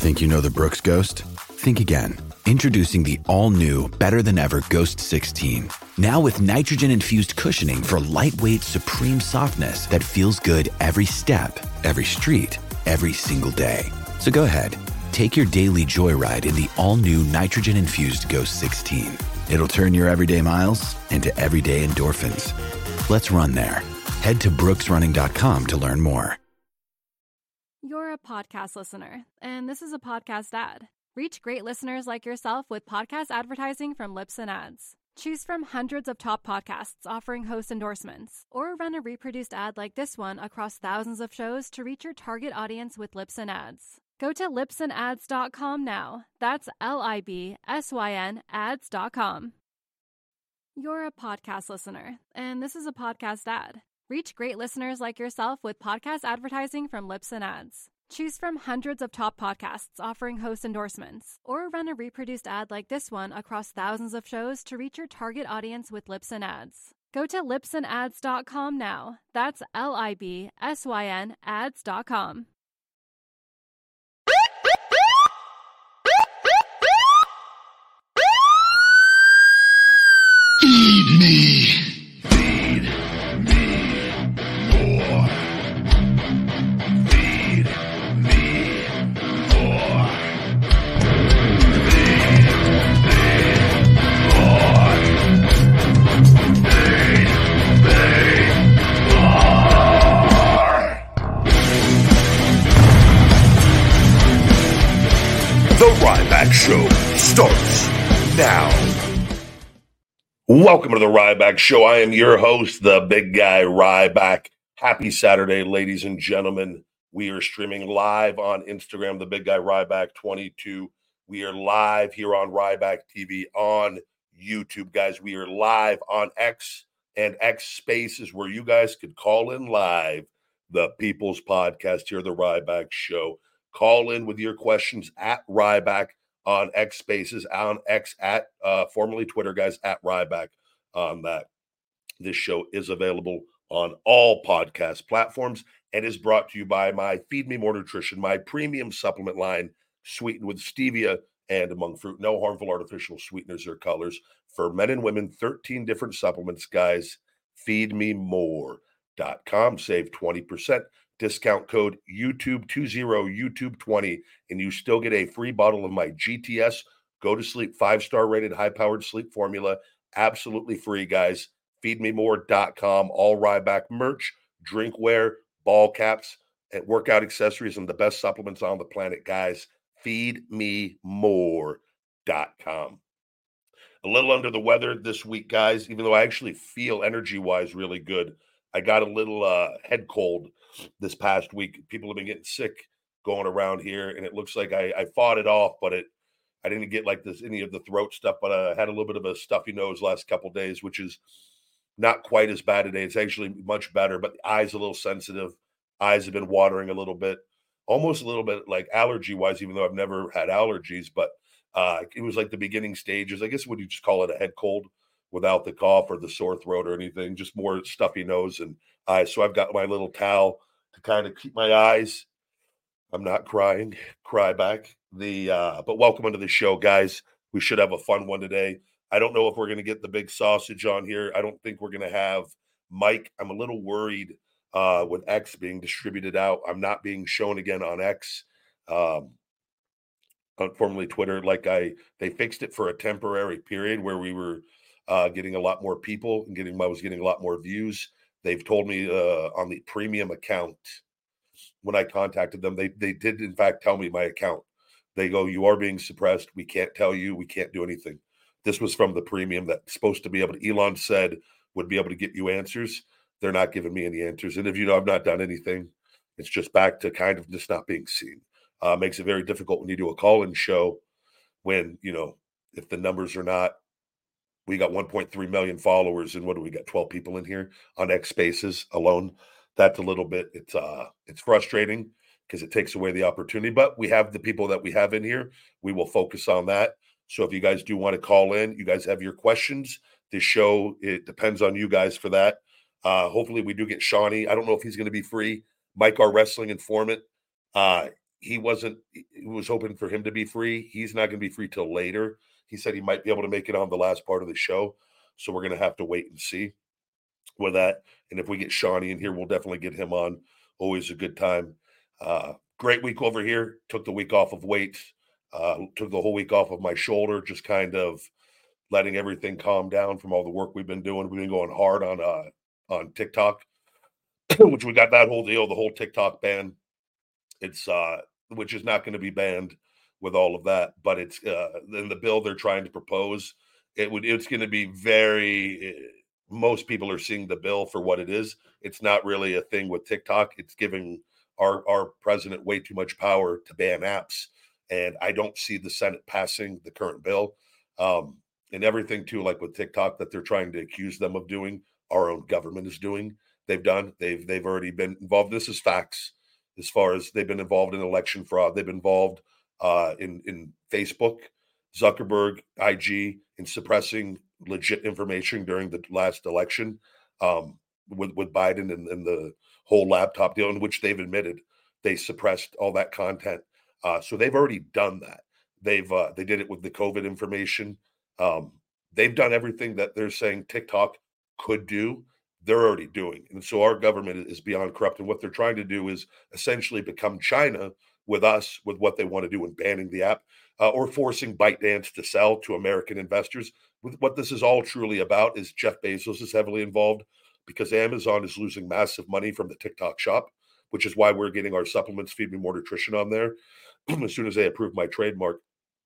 Think you know the Brooks Ghost? Think again. Introducing the all-new, better-than-ever Ghost 16. Now with nitrogen-infused cushioning for lightweight, supreme softness that feels good every step, every street, every single day. So go ahead, take your daily joyride in the all-new nitrogen-infused Ghost 16. It'll turn your everyday miles into everyday endorphins. Let's run there. Head to brooksrunning.com to learn more. You're a podcast listener, and this is a podcast ad. Reach great listeners like yourself with podcast advertising from Libsyn Ads. Choose from hundreds of top podcasts offering host endorsements, or run a reproduced ad like this one across thousands of shows to reach your target audience with Libsyn Ads. Go to libsynads.com now. That's LIBSYN ads.com. You're a podcast listener, and this is a podcast ad. Reach great listeners like yourself with podcast advertising from Libsyn Ads. Choose from hundreds of top podcasts offering host endorsements, or run a reproduced ad like this one across thousands of shows to reach your target audience with Libsyn Ads. Go to libsynads.com now. That's LIBSYN ads.com. Feed me. Feed me more. Feed me more. Feed me more. Feed me more. The Ryback Show starts now. Welcome to the Ryback Show. I am your host, the big guy Ryback. Happy Saturday, ladies and gentlemen. We are streaming live on Instagram, the big guy Ryback 22. We are live here on Ryback TV on YouTube, guys. We are live on X and X Spaces, where you guys could call in live. The People's Podcast here, the Ryback Show. Call in with your questions at Ryback on X Spaces, on X at formerly Twitter, guys, at Ryback on that. This show is available on all podcast platforms and is brought to you by my Feed Me More Nutrition, my premium supplement line, sweetened with stevia and monk fruit. No harmful artificial sweeteners or colors. For men and women, 13 different supplements, guys. Feedmemore.com. Save 20%. Discount code YouTube20, YouTube20, and you still get a free bottle of my GTS Go to Sleep 5-star rated high-powered sleep formula. Absolutely free, guys. Feedmemore.com. All Ryback merch, drinkware, ball caps, and workout accessories, and the best supplements on the planet, guys. Feedmemore.com. A little under the weather this week, guys, even though I actually feel energy-wise really good. I got a little head cold this past week. People have been getting sick going around here, and it looks like I fought it off, but I didn't get like this any of the throat stuff, but I had a little bit of a stuffy nose last couple of days, which is not quite as bad today. It's actually much better, but the eyes a little sensitive. Eyes have been watering a little bit, almost a little bit like allergy-wise, even though I've never had allergies, but it was like the beginning stages. I guess would you just call it a head cold without the cough or the sore throat or anything, just more stuffy nose and eyes. So I've got my little towel to kind of keep my eyes. I'm not crying, cry back. But welcome into the show, guys. We should have a fun one today. I don't know if we're going to get the big sausage on here. I don't think we're going to have Mike. I'm a little worried with X being distributed out. I'm not being shown again on X, formerly Twitter. They fixed it for a temporary period where we were getting a lot more people and I was getting a lot more views. They've told me on the premium account, when I contacted them, they did in fact tell me my account. They go, you are being suppressed. We can't tell you. We can't do anything. This was from the premium that's supposed to be able to, Elon said, would be able to get you answers. They're not giving me any answers. And if you know I've not done anything, it's just back to kind of just not being seen. Makes it very difficult when you do a call-in show when, if the numbers are not, we got 1.3 million followers, and what do we got? 12 people in here on X Spaces alone. That's a little bit, it's frustrating because it takes away the opportunity, but we have the people that we have in here. We will focus on that. So if you guys do want to call in, you guys have your questions. This show, it depends on you guys for that. Hopefully we do get Shawnee. I don't know if he's going to be free. Mike, our wrestling informant. he was hoping for him to be free. He's not going to be free till later. He said he might be able to make it on the last part of the show. So we're going to have to wait and see with that. And if we get Shawnee in here, we'll definitely get him on. Always a good time. Great week over here. Took the week off of weight. Took the whole week off of my shoulder, just kind of letting everything calm down from all the work we've been doing. We've been going hard on TikTok, which we got that whole deal, the whole TikTok ban. It's which is not going to be banned with all of that, but it's in the bill they're trying to propose. It's going to be very. Most people are seeing the bill for what it is. It's not really a thing with TikTok. It's giving our president way too much power to ban apps, and I don't see the Senate passing the current bill. And everything too, like with TikTok, that they're trying to accuse them of doing, our own government is doing. They've already been involved. This is facts. As far as they've been involved in election fraud, they've been involved in Facebook, Zuckerberg, IG, in suppressing legit information during the last election with Biden and the whole laptop deal, in which they've admitted they suppressed all that content. So they've already done that. They did it with the COVID information. They've done everything that they're saying TikTok could do. They're already doing. And so our government is beyond corrupt. And what they're trying to do is essentially become China with us, with what they want to do in banning the app or forcing ByteDance to sell to American investors. What this is all truly about is Jeff Bezos is heavily involved, because Amazon is losing massive money from the TikTok shop, which is why we're getting our supplements, Feed Me More Nutrition, on there as soon as they approve my trademark,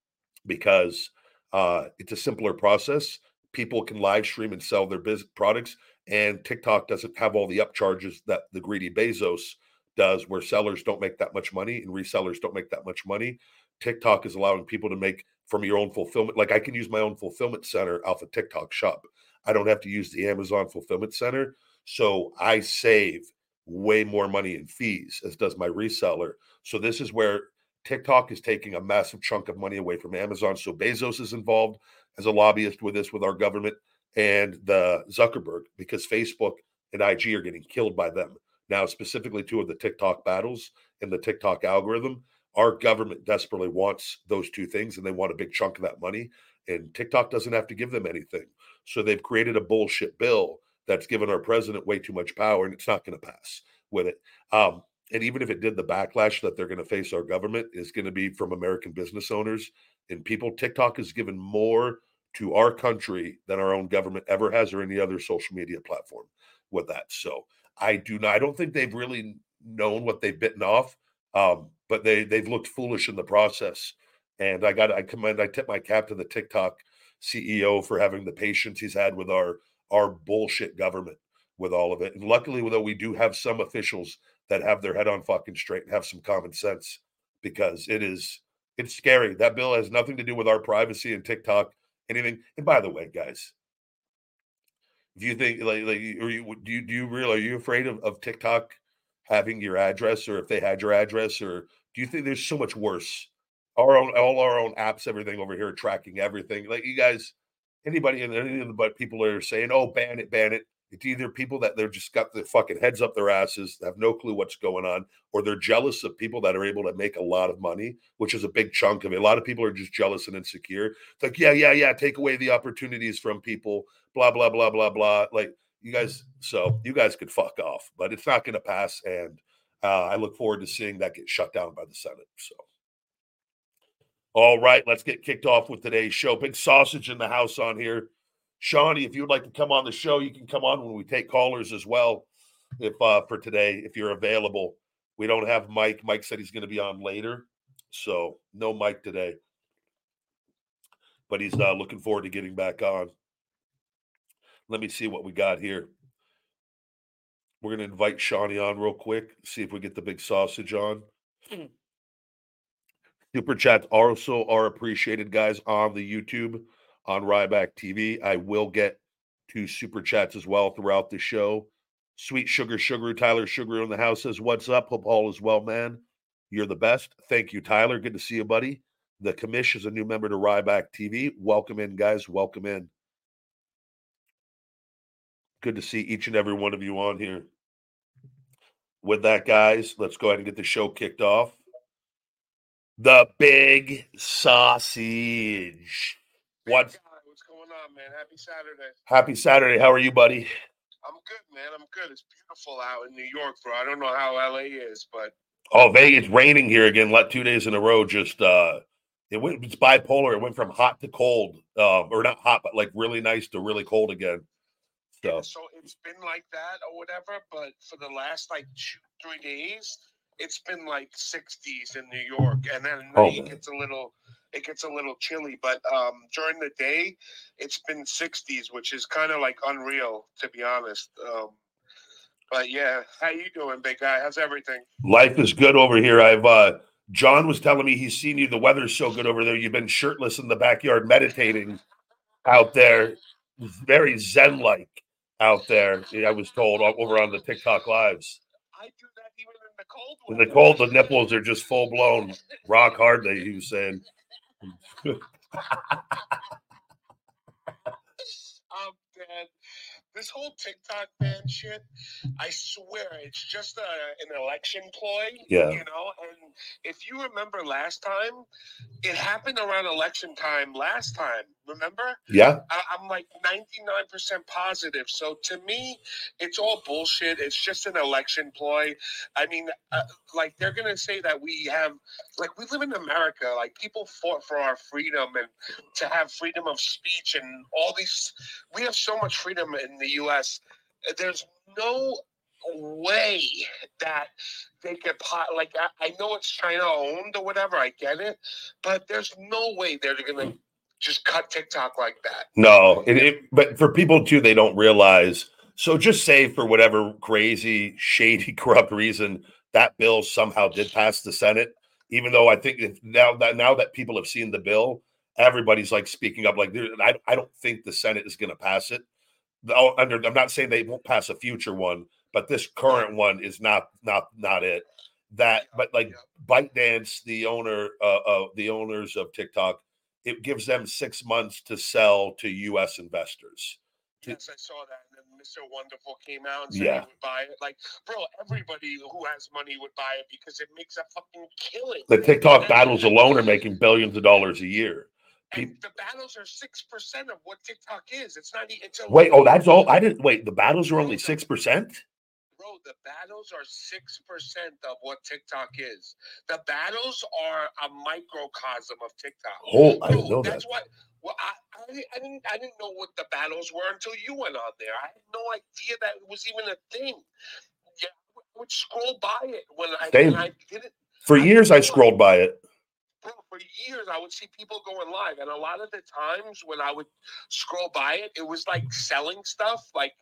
because it's a simpler process. People can live stream and sell their business products, and TikTok doesn't have all the upcharges that the greedy Bezos does, where sellers don't make that much money and resellers don't make that much money. TikTok is allowing people to make from your own fulfillment. Like, I can use my own fulfillment center off a TikTok shop. I don't have to use the Amazon fulfillment center. So I save way more money in fees, as does my reseller. So this is where TikTok is taking a massive chunk of money away from Amazon. So Bezos is involved as a lobbyist with this, with our government, and the Zuckerberg, because Facebook and IG are getting killed by them. Now, specifically two of the TikTok battles and the TikTok algorithm, our government desperately wants those two things, and they want a big chunk of that money. And TikTok doesn't have to give them anything. So they've created a bullshit bill that's given our president way too much power, and it's not going to pass with it. And even if it did, the backlash that they're going to face our government is going to be from American business owners and people. TikTok has given more to our country than our own government ever has, or any other social media platform with that. So I don't think they've really known what they've bitten off, but they've looked foolish in the process. And I tip my cap to the TikTok CEO for having the patience he's had with our bullshit government with all of it. And luckily, though, we do have some officials that have their head on fucking straight and have some common sense, because it's scary. That bill has nothing to do with our privacy and TikTok, anything. And by the way, guys, do you think are you afraid of TikTok having your address, or if they had your address, or do you think there's so much worse? All our own apps, everything over here, tracking everything. Like, you guys, anybody and any of the people are saying, "Oh, ban it, ban it." It's either people that they're just got their fucking heads up their asses, have no clue what's going on, or they're jealous of people that are able to make a lot of money, which is a big chunk of it. A lot of people are just jealous and insecure. It's like, yeah, take away the opportunities from people, blah, blah, blah, blah, blah. Like, you guys could fuck off, but it's not going to pass. And I look forward to seeing that get shut down by the Senate. So, all right, let's get kicked off with today's show. Big sausage in the house on here. Shawnee, if you would like to come on the show, you can come on when we take callers as well. If for today, if you're available. We don't have Mike. Mike said he's going to be on later, so no Mike today. But he's looking forward to getting back on. Let me see what we got here. We're going to invite Shawnee on real quick, see if we get the big sausage on. Super chats also are appreciated, guys, on the YouTube, on Ryback TV. I will get to super chats as well throughout the show. Sweet Sugar, Tyler Sugar in the house says, "What's up? Hope all is well, man. You're the best." Thank you, Tyler. Good to see you, buddy. The commish is a new member to Ryback TV. Welcome in, guys. Welcome in. Good to see each and every one of you on here. With that, guys, let's go ahead and get the show kicked off. The big sausage. What? What's going on, man? Happy Saturday. Happy Saturday. How are you, buddy? I'm good, man. I'm good. It's beautiful out in New York, bro. I don't know how LA is, but Vegas, it's raining here again. 2 days in a row. Just it's bipolar. It went from hot to cold, or not hot, but like really nice to really cold again. So it's been like that or whatever. But for the last like 2-3 days, it's been like 60s in New York, and then at night it gets a little chilly. But during the day, it's been 60s, which is kind of like unreal, to be honest. But yeah, how you doing, big guy? How's everything? Life is good over here. John was telling me he's seen you. The weather's so good over there. You've been shirtless in the backyard meditating out there. Very zen-like out there. I was told over on the TikTok lives. I do that even in the cold. In the cold, the nipples are just full blown, rock hard. He was saying. Man, this whole TikTok ban shit, I swear it's just an election ploy. Yeah. You know, and if you remember last time, it happened around election time last time. Remember? Yeah. I'm like 99% positive. So to me, it's all bullshit. It's just an election ploy. I mean, like they're going to say that we live in America. Like people fought for our freedom and to have freedom of speech and all these. We have so much freedom in the U.S. There's no way that they could I know it's China owned or whatever. I get it. But there's no way they're going to just cut TikTok like that. No, but for people too, they don't realize. So just say for whatever crazy, shady, corrupt reason, that bill somehow did pass the Senate. Even though I think now that people have seen the bill, everybody's like speaking up. Like I don't think the Senate is going to pass it. I'm not saying they won't pass a future one, but this current one is not it. But like ByteDance, the owners of TikTok. It gives them 6 months to sell to U.S. investors. Yes, I saw that. And then Mr. Wonderful came out and said he would buy it. Like, bro, everybody who has money would buy it because it makes a fucking killing. The TikTok battles alone are making billions of dollars a year. And the battles are 6% of what TikTok is. It's not. Wait, that's all? I didn't. Wait, the battles are only 6%? Bro, the battles are 6% of what TikTok is. The battles are a microcosm of TikTok. Oh, I didn't know that's what. Well, I didn't know what the battles were until you went on there. I had no idea that it was even a thing. Yeah, I would scroll by it when I didn't. For years, I scrolled by it. Bro, for years, I would see people going live, and a lot of the times when I would scroll by it, it was like selling stuff, like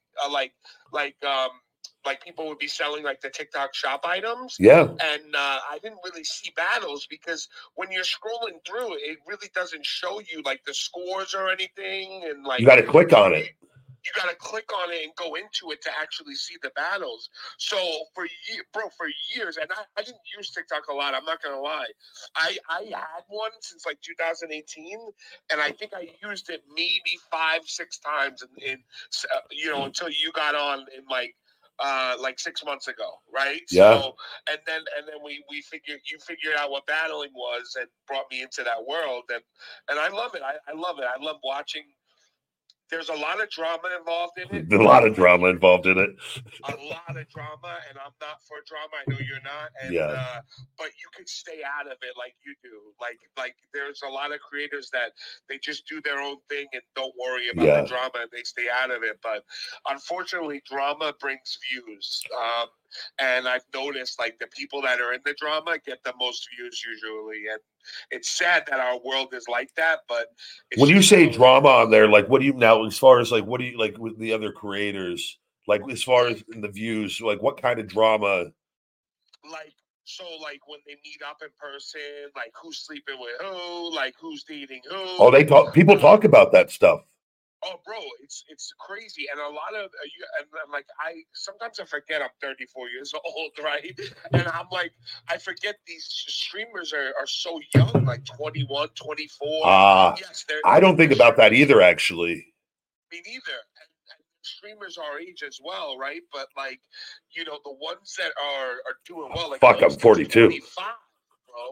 people would be selling like the TikTok shop items. Yeah. And I didn't really see battles because when you're scrolling through, it really doesn't show you like the scores or anything. And like you got to click on it. You got to click on it and go into it to actually see the battles. So for years, and I didn't use TikTok a lot. I'm not going to lie. I had one since like 2018, and I think I used it maybe 5-6 times until you got on in like 6 months ago, right? Yeah. So, and then you figured out what battling was and brought me into that world, and I love it. I love it. I love watching. There's a lot of drama involved in it. A lot of drama involved in it. A lot of drama, and I'm not for drama. I know you're not. And, but you can stay out of it like you do. Like there's a lot of creators that they just do their own thing and don't worry about the drama, and they stay out of it. But unfortunately, drama brings views. And I've noticed like the people that are in the drama get the most views usually. And it's sad that our world is like that. But when you say drama on there, like what do you now, as far as like, what do you like with the other creators, like as far as in the views, like what kind of drama? Like when they meet up in person, like who's sleeping with who, like who's dating who. Oh, people talk about that stuff. Oh, bro, it's crazy, and a lot of I sometimes I forget I'm 34 years old, right? And I'm like, I forget these streamers are so young, like 21, 24. Yes, I don't think about that either, actually. Me neither. And streamers our age as well, right? But like, the ones that are doing well, like I'm 42. 25, bro.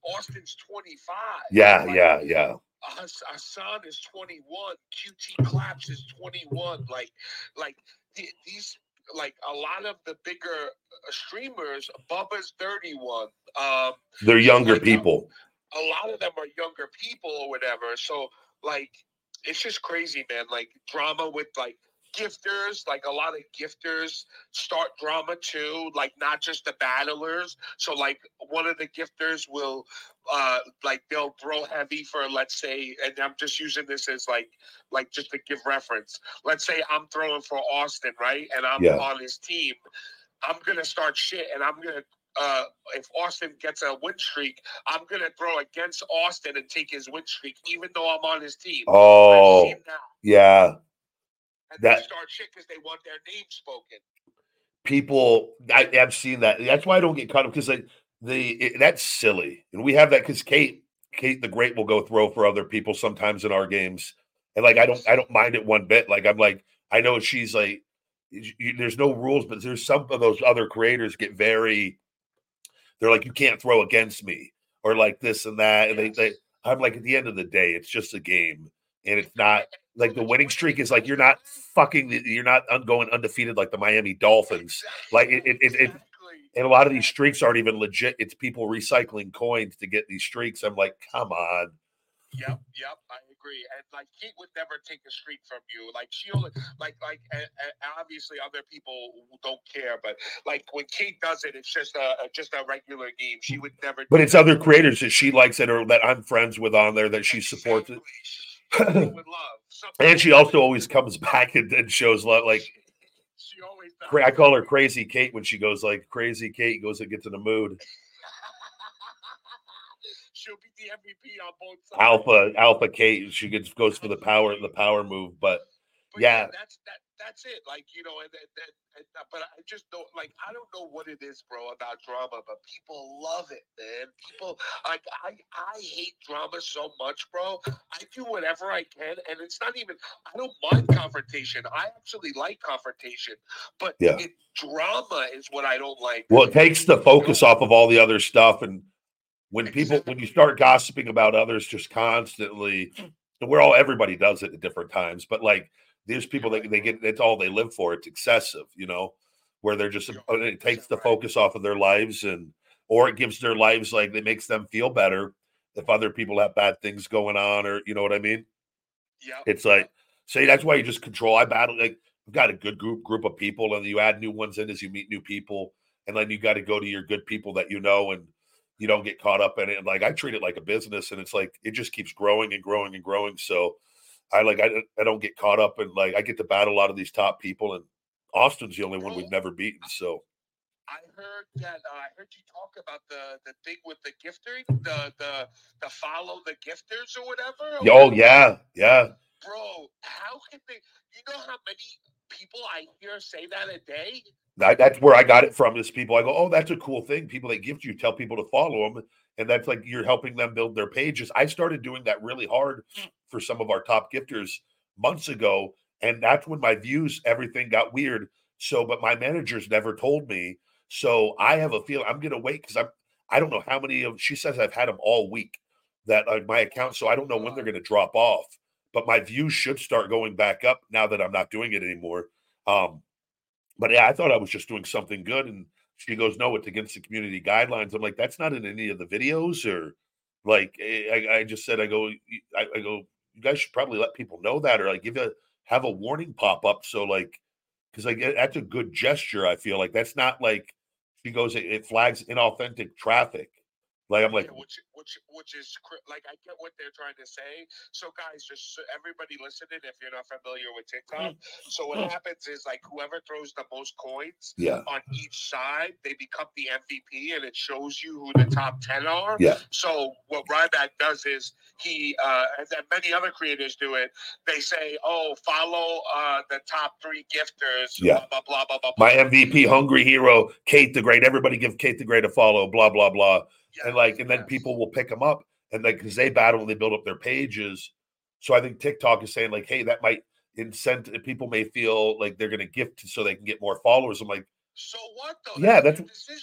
Austin's 25. Yeah, Like, yeah. Hassan is 21. QT Claps is 21. These, like a lot of the bigger streamers, Bubba's 31. They're younger like people. A lot of them are younger people or whatever. So like, it's just crazy, man. Like drama with like gifters, like a lot of gifters start drama too, like not just the battlers. So like one of the gifters will like they'll throw heavy for, let's say, and I'm just using this as like just to give reference. Let's say I'm throwing for Austin, right? And I'm on his team. I'm gonna start shit and I'm gonna if Austin gets a win streak, I'm gonna throw against Austin and take his win streak, even though I'm on his team. Oh, yeah. And they start shit because they want their name spoken. People, I've seen that. That's why I don't get caught up, because that's silly. And we have that because Kate the Great will go throw for other people sometimes in our games, and like I don't mind it one bit. Like I'm like, I know she's like, there's no rules, but there's some of those other creators get very. They're like, you can't throw against me, or like this and that, and they I'm like, at the end of the day, it's just a game, and it's not. Like the winning streak is like you're not going undefeated like the Miami Dolphins. Like it and a lot of these streaks aren't even legit. It's people recycling coins to get these streaks. I'm like, come on. Yep, I agree. And like Kate would never take a streak from you. Like she only like and obviously other people don't care, but like when Kate does it, it's just a regular game. She would never. But it's other creators that she likes or that I'm friends with on there that she supports it. With love. And she also always comes back and shows love. Like she always does. I call her Crazy Kate when she goes like Crazy Kate goes and gets in the mood. She'll be the MVP on both sides. Alpha Kate. She goes for the power move, but yeah. That's it. Like, you know, but I just don't like. I don't know what it is, bro, about drama, but people love it, man. People like I hate drama so much, bro. I do whatever I can, and it's not even. I don't mind confrontation. I actually like confrontation, but drama is what I don't like. Well, it takes the focus off of all the other stuff, and when you start gossiping about others just constantly, and everybody does it at different times, but like. There's people that they get, it's all they live for. It's excessive, you know, where they're just, it takes the focus off of their lives or it gives their lives, like it makes them feel better if other people have bad things going on, or, you know what I mean? Yeah. It's like, say, that's why you just control. I've got a good group of people, and you add new ones in as you meet new people. And then you got to go to your good people that you know, and you don't get caught up in it. And like, I treat it like a business, and it's like, it just keeps growing and growing and growing. So, I don't get caught up in, like, I get to battle a lot of these top people, and Austin's the only one we've never beaten. So I heard you talk about the thing with the gifting, the follow the gifters or whatever. Oh yeah. Bro, how can they? You know how many people I hear say that a day? That's where I got it from. Is people I go, oh, that's a cool thing. People that gift you tell people to follow them, and that's like you're helping them build their pages. I started doing that really hard for some of our top gifters months ago, and that's when my views, everything got weird. So, but my managers never told me. So I have a feeling I'm going to wait, because I don't know how many of, she says I've had them all week that my account. So I don't know when they're going to drop off, but my views should start going back up now that I'm not doing it anymore. But yeah, I thought I was just doing something good. And she goes, no, it's against the community guidelines. I'm like, that's not in any of the videos, or like, I just said, I go, you guys should probably let people know that, or like have a warning pop up. So like, because like that's a good gesture. I feel like that's not like, she goes, it flags inauthentic traffic. Like I'm like, which is like, I get what they're trying to say. So guys, just everybody listening, if you're not familiar with TikTok, so what happens is like whoever throws the most coins on each side, they become the MVP, and it shows you who the top 10 are. Yeah. So what Ryback does is he and then many other creators do it. They say, oh, follow the top 3 gifters. Yeah. Blah blah blah blah. My MVP, Hungry Hero, Kate the Great. Everybody give Kate the Great a follow. Blah blah blah. Yes, and then people will pick them up, and like, because they battle and they build up their pages. So I think TikTok is saying like, hey, that might incent people, may feel like they're going to gift so they can get more followers. I'm like, so what though? Yeah, that's a decision.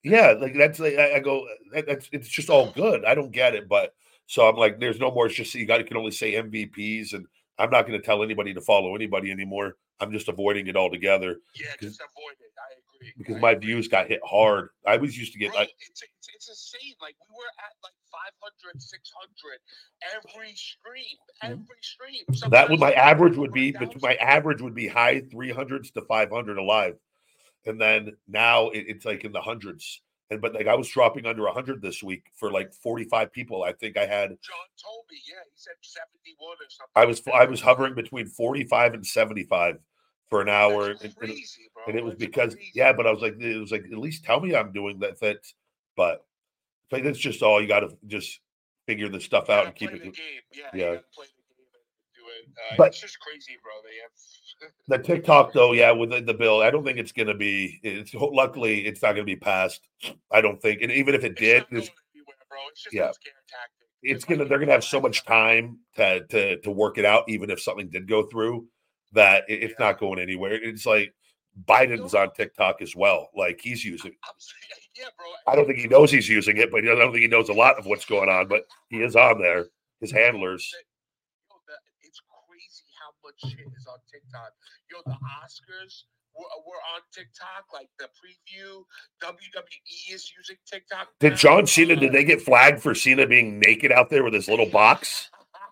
Yeah, like that's like I go. That's it's just all good. I don't get it, but so I'm like, there's no more. It's just you can only say MVPs, and I'm not going to tell anybody to follow anybody anymore. I'm just avoiding it altogether. Yeah, just avoid it. I agree. Because my views got hit hard. I was used to get Bro, it's insane. Like we were at like 500, 600 every stream, that would my average would be high 300s to 500 alive, and then now it's like in the hundreds. And but like I was dropping under 100 this week for like 45 people. I think I had. John told me, yeah, he said 71 or something. I was hovering between 45 and 75 for an hour. That's crazy, bro. And it was because but I was like, it was like at least tell me I'm doing that. But like, that's just all you got to just figure this stuff out and keep it. Game. Yeah. Yeah. You gotta play the game and do it. But it's just crazy, bro. They have the TikTok though, yeah, with the bill, I don't think it's going to be. Luckily, it's not going to be passed. I don't think, and even if it did, it's just yeah, a scare tactic. It's gonna. They're gonna have so much time to work it out, even if something did go through, that it's not going anywhere. It's like Biden's on TikTok as well. Like he's using. Yeah, bro. I don't think he knows he's using it, but I don't think he knows a lot of what's going on. But he is on there. His handlers. It's crazy how much shit is on TikTok. Yo, the Oscars were on TikTok. Like the preview, WWE is using TikTok. Did John Cena? Did they get flagged for Cena being naked out there with his little box?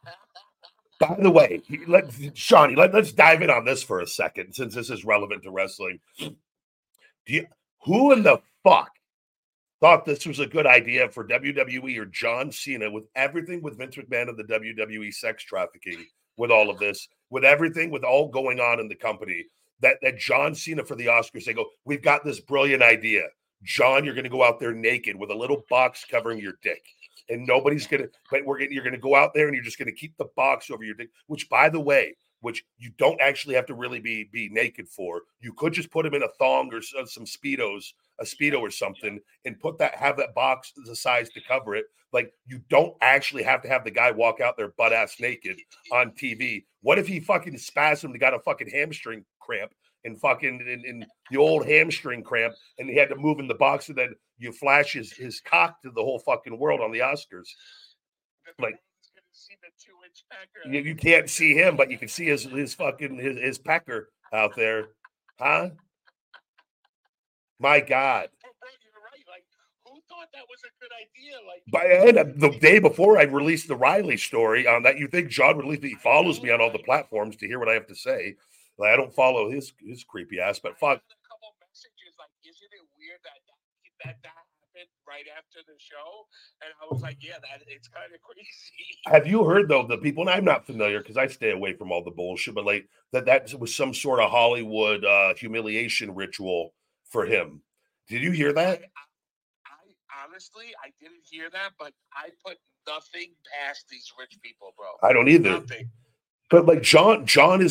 By the way, let's dive in on this for a second, since this is relevant to wrestling. Who in the fuck thought this was a good idea for WWE or John Cena with everything with Vince McMahon and the WWE sex trafficking, with all of this, with everything, with all going on in the company, that John Cena for the Oscars, they go, we've got this brilliant idea. John, you're going to go out there naked with a little box covering your dick. And nobody's going to, but you're going to go out there and you're just going to keep the box over your dick, which, by the way, which you don't actually have to really be naked for. You could just put him in a thong or some Speedos, a Speedo or something, and have that box the size to cover it. Like, you don't actually have to have the guy walk out there butt ass naked on TV. What if he fucking spasmed and got a fucking hamstring cramp and fucking in the old hamstring cramp, and he had to move in the box, and then you flash his cock to the whole fucking world on the Oscars. Like, you can't see him, but you can see his pecker out there, huh? My God. You're right. Like, who thought that was a good idea? Like, the day before I released the Riley story on that, you think John would he follows me on all the platforms to hear what I have to say. Like, I don't follow his creepy ass, but fuck. A couple messages like, isn't it weird that happened right after the show? And I was like, yeah, it's kind of crazy. Have you heard though the people? And I'm not familiar because I stay away from all the bullshit, but like that was some sort of Hollywood humiliation ritual for him. Did you hear that? I honestly, I didn't hear that, but I put nothing past these rich people, bro. I don't either. Nothing. But like John's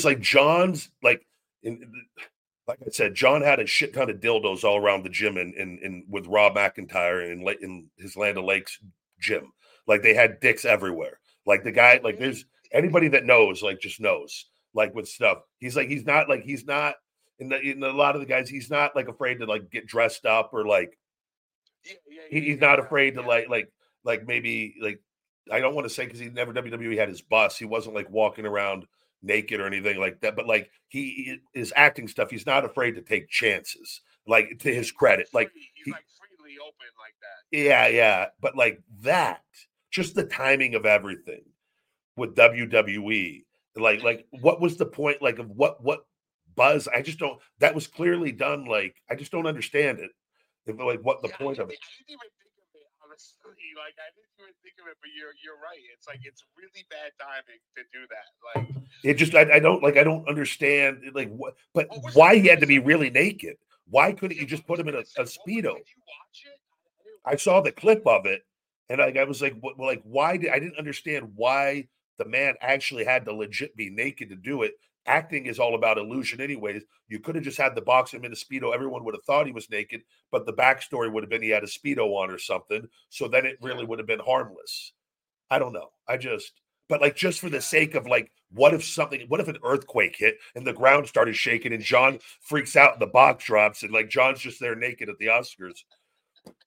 like like I said, John had a shit ton of dildos all around the gym in with Rob McIntyre in his Land O'Lakes gym. Like they had dicks everywhere. Like the guy, like there's anybody that knows, like just knows, like with stuff. He's not in a lot of the guys. He's not like afraid to like get dressed up or like he's not afraid to like maybe like. I don't want to say because he never WWE had his bus. He wasn't like walking around naked or anything like that. But like his acting stuff, he's not afraid to take chances. Like to his credit, like he's like freely open like that. Yeah. But like that, just the timing of everything with WWE. Like what was the point? Like of what buzz? I just don't. That was clearly done. Like I just don't understand it. Like what the point of it? I didn't even think of it honestly. Like I didn't even think of it, but you're right. It's like it's really bad timing to do that. Like it just I don't understand like what, but why he had to be really naked? Why couldn't you just put him in a Speedo? Did you watch it? I saw the clip of it, and I was like, what, like why I didn't understand why the man actually had to legit be naked to do it. Acting is all about illusion anyways. You could have just had the box him in a Speedo. Everyone would have thought he was naked, but the backstory would have been he had a Speedo on or something. So then it really would have been harmless. I don't know. But like just for the sake of like, what if an earthquake hit and the ground started shaking and John freaks out and the box drops and like John's just there naked at the Oscars?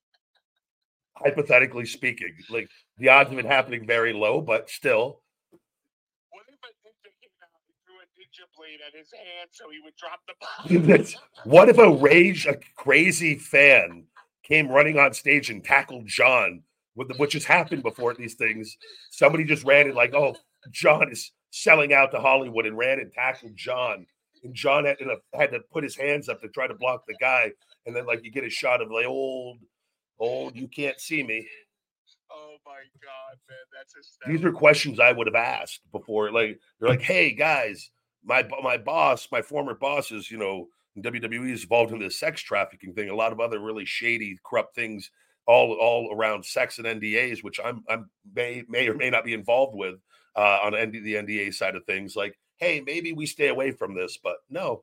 hypothetically speaking, like the odds of it happening very low, but still. What if a ninja came out and threw a ninja blade at his hand so he would drop the bomb? What if a crazy fan came running on stage and tackled John, which has happened before at these things? Somebody just ran and like, oh, John is selling out to Hollywood, and ran and tackled John. And John had to put his hands up to try to block the guy. And then like you get a shot of like, old, you can't see me. Oh my God, man, that's hysterical. These are questions I would have asked before. Like they're like, hey guys, my former boss is, in WWE is involved in this sex trafficking thing, a lot of other really shady, corrupt things, all around sex and NDAs, which I'm may or may not be involved with on the NDA side of things. Like, hey, maybe we stay away from this, but no.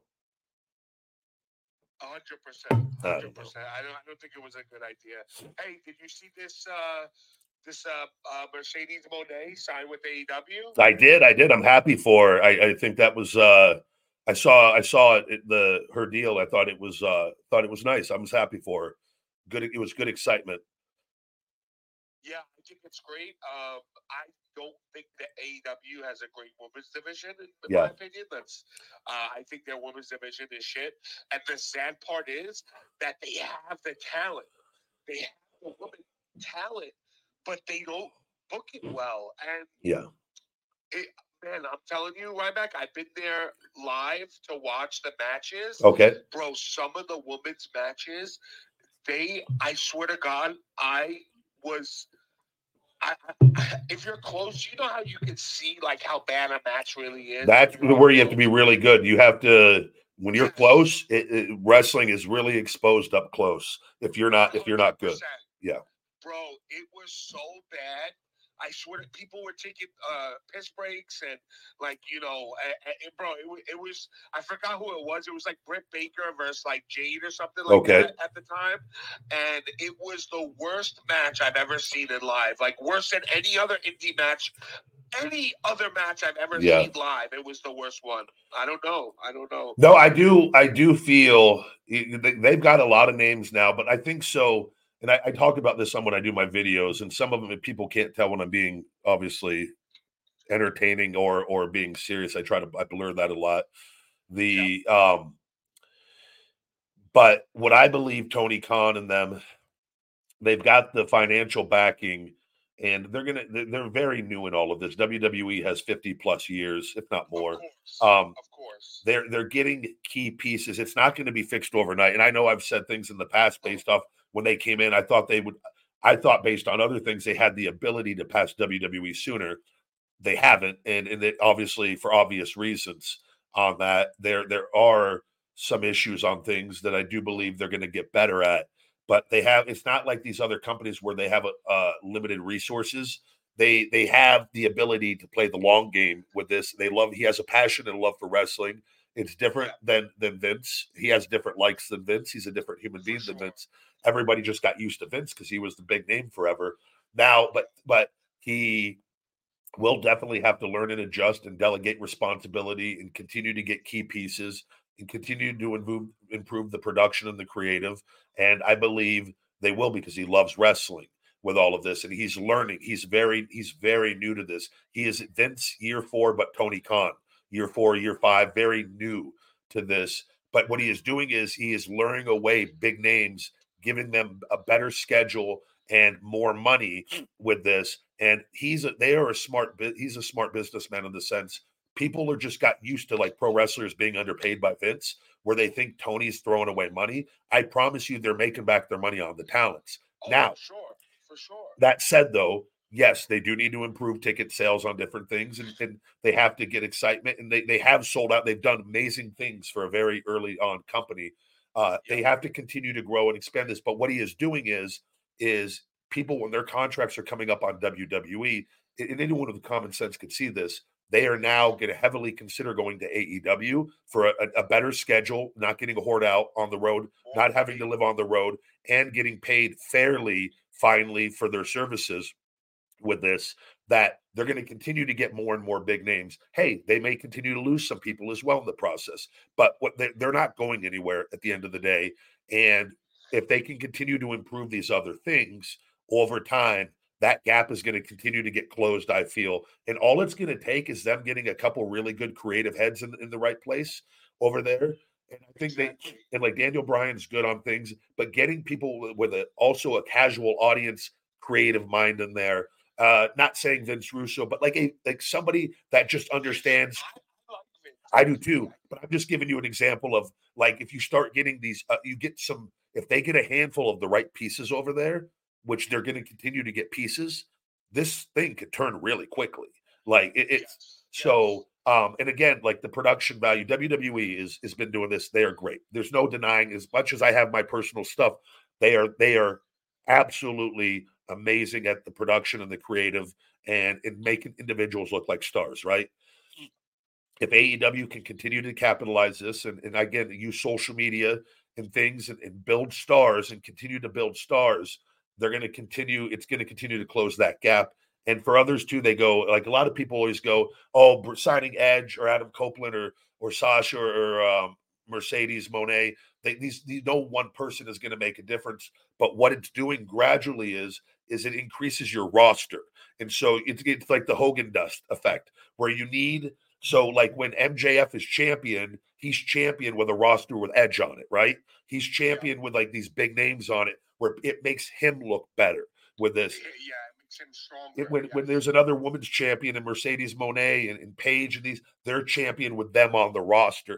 100%. 100%. I don't think it was a good idea. Hey, did you see this Mercedes Moné signed with AEW? I did. I'm happy for her. I think that was I saw it, her deal. I thought it was nice. I was happy for her. Good. It was good excitement. Yeah, I think it's great. I don't think that AEW has a great women's division, in my opinion. I think their women's division is shit. And the sad part is that they have the talent. They have the women talent, but they don't book it well. And man, I'm telling you, Ryback, I've been there live to watch the matches. Okay. Bro, some of the women's matches, I swear to God, if you're close, you know how you can see like how bad a match really is. That's where you have to be really good. You have to, when you're close, wrestling is really exposed up close. If you're not good, yeah, bro, it was so bad. I swear to people were taking piss breaks and bro, it was, I forgot who it was. It was like Britt Baker versus like Jade or something like that at the time. And it was the worst match I've ever seen in live. Like worse than any other indie match. Any other match I've ever seen live, it was the worst one. I don't know. No, I do feel they've got a lot of names now, but I think so. And I talk about this some when I do my videos, and some of them people can't tell when I'm being obviously entertaining or being serious. I blur that a lot. But what I believe Tony Khan and them, they've got the financial backing, and they're very new in all of this. WWE has 50 plus years, if not more. Of course. They're getting key pieces. It's not going to be fixed overnight. And I know I've said things in the past based off when they came in. I thought based on other things, they had the ability to pass WWE sooner. They haven't. And they, obviously for obvious reasons on that, there are some issues on things that I do believe they're going to get better at. But it's not like these other companies where they have limited resources. They have the ability to play the long game with this. He has a passion and love for wrestling. It's different than Vince. He has different likes than Vince. He's a different human being than Vince. Everybody just got used to Vince because he was the big name forever. Now, but he will definitely have to learn and adjust and delegate responsibility and continue to get key pieces and continue to improve the production and the creative. And I believe they will, because he loves wrestling with all of this. And he's learning. He's very new to this. He is Vince year 4, but Tony Khan year 4, year 5, very new to this. But what he is doing is he is luring away big names, giving them a better schedule and more money with this. And he's a smart businessman in the sense people are just got used to like pro wrestlers being underpaid by Vince, where they think Tony's throwing away money. I promise you they're making back their money on the talents. Now, for sure. That said, though, yes, they do need to improve ticket sales on different things, and they have to get excitement, and they have sold out. They've done amazing things for a very early on company. They have to continue to grow and expand this. But what he is doing is people, when their contracts are coming up on WWE, and anyone with common sense could see this, they are now going to heavily consider going to AEW for a better schedule, not getting a horde out on the road, not having to live on the road, and getting paid fairly, finally, for their services with this, that they're going to continue to get more and more big names. Hey, they may continue to lose some people as well in the process, but they're not going anywhere at the end of the day. And if they can continue to improve these other things, over time, that gap is going to continue to get closed, I feel. And all it's going to take is them getting a couple really good creative heads in the right place over there. And I think and like Daniel Bryan's good on things, but getting people with also a casual audience, creative mind in there. Not saying Vince Russo, but like somebody that just understands. I do too, but I'm just giving you an example of like if you start getting these, you get some. If they get a handful of the right pieces over there, which they're going to continue to get pieces, this thing could turn really quickly. Like it's so. And again, like the production value, WWE has been doing this. They are great. There's no denying. As much as I have my personal stuff, they are absolutely amazing at the production and the creative and in making individuals look like stars. Right. If AEW can continue to capitalize this and again use social media and things and build stars and continue to build stars, they're going to continue. It's going to continue to close that gap. And for others too, they go like a lot of people always go, oh, signing Edge or Adam Copeland or Sasha or Mercedes Moné. No one person is going to make a difference. But what it's doing gradually is it increases your roster, and so it's like the Hogan Dust effect, where you need. So like when MJF is champion, he's champion with a roster with Edge on it, right? He's champion with like these big names on it, where it makes him look better with this. Yeah, it makes him stronger. When there's another women's champion and Mercedes Moné and Paige and these, they're champion with them on the roster.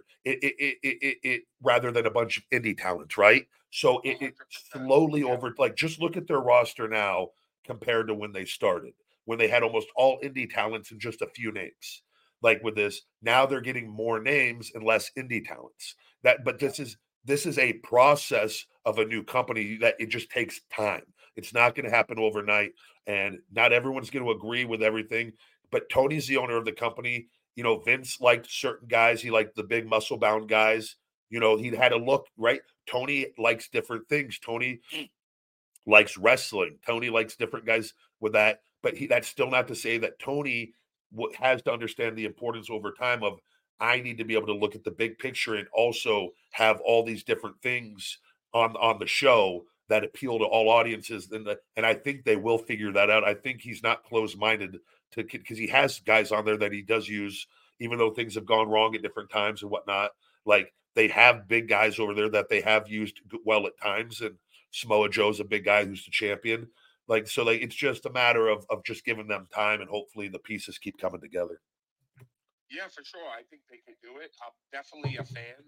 It rather than a bunch of indie talents, right? So it slowly over, like just look at their roster now compared to when they started, when they had almost all indie talents and just a few names. Like with this, now they're getting more names and less indie talents. But this is a process of a new company that it just takes time. It's not going to happen overnight, and not everyone's going to agree with everything. But Tony's the owner of the company. You know, Vince liked certain guys. He liked the big muscle-bound guys. You know, he had a look, right? Tony likes different things. Tony likes wrestling. Tony likes different guys with that. But that's still not to say that Tony has to understand the importance over time of I need to be able to look at the big picture and also have all these different things on the show that appeal to all audiences. And I think they will figure that out. I think he's not closed-minded because he has guys on there that he does use, even though things have gone wrong at different times and whatnot. Like they have big guys over there that they have used well at times. And Samoa Joe's a big guy who's the champion. Like, so like, it's just a matter of just giving them time and hopefully the pieces keep coming together. Yeah, for sure. I think they can do it. I'm definitely a fan.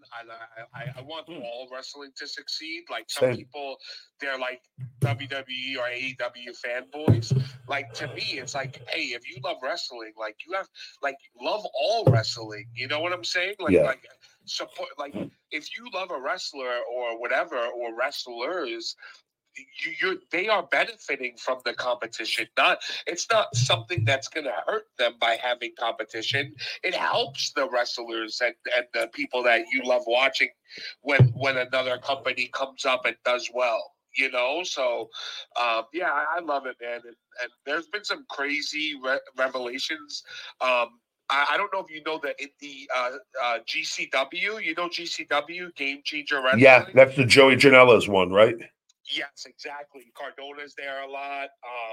I want all wrestling to succeed. Like some people, they're like WWE or AEW fanboys. Like to me, it's like, hey, if you love wrestling, like you have, like love all wrestling. You know what I'm saying? Like support. Like if you love a wrestler or whatever or wrestlers, they are benefiting from the competition. It's not something that's going to hurt them by having competition. It helps the wrestlers and the people that you love watching when another company comes up and does well. You know, so yeah, I love it, man. And there's been some crazy revelations. I don't know if you know that in the GCW, you know GCW, Game Changer Wrestling. Yeah, that's the Joey Janela's one, right? Yes, exactly. Cardona's there a lot.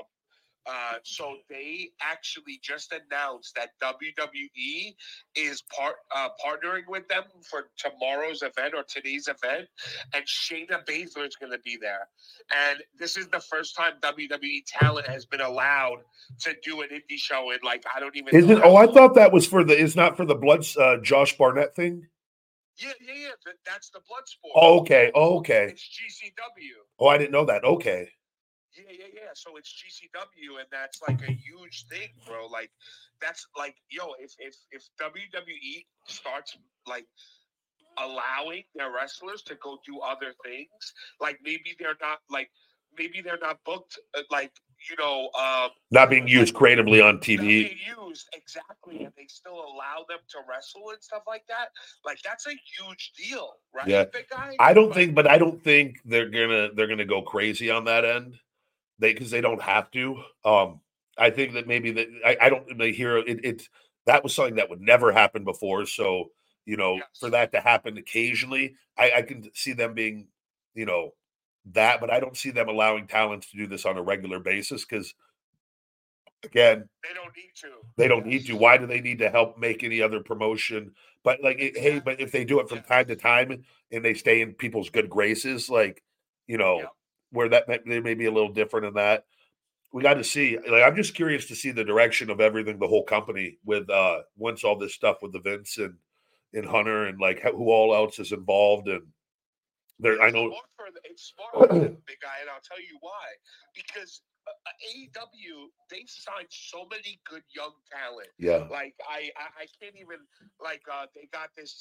So they actually just announced that WWE is partnering with them for tomorrow's event or today's event, and Shayna Baszler is going to be there. And this is the first time WWE talent has been allowed to do an indie show in like I don't even. Is it? Oh, I thought that was it's not for the Blood Josh Barnett thing. Yeah. That's the Bloodsport. Oh, okay. It's GCW. Oh, I didn't know that. Okay. Yeah. So it's GCW, and that's like a huge thing, bro. Like, that's like, yo, if WWE starts like allowing their wrestlers to go do other things, like maybe they're not booked, like, you know, not being used creatively on TV. Not being used, exactly, and they still allow them to wrestle and stuff like that. Like that's a huge deal, right? Yeah. Big guy? I don't think they're gonna go crazy on that end. Because they don't have to. I think that maybe that I don't hear it. That was something that would never happen before. So you know, for that to happen occasionally, I can see them being, you know, that, but I don't see them allowing talents to do this on a regular basis because, again, they don't need to. Why do they need to help make any other promotion? But hey, but if they do it from time to time and they stay in people's good graces, like, where there may be a little different in that. We got to see. Like, I'm just curious to see the direction of everything, the whole company with once all this stuff with the Vince and Hunter and like who all else is involved. And I know it's smart for them, big guy, and I'll tell you why. Because AEW, they've signed so many good young talent. Yeah. Like I can't even they got this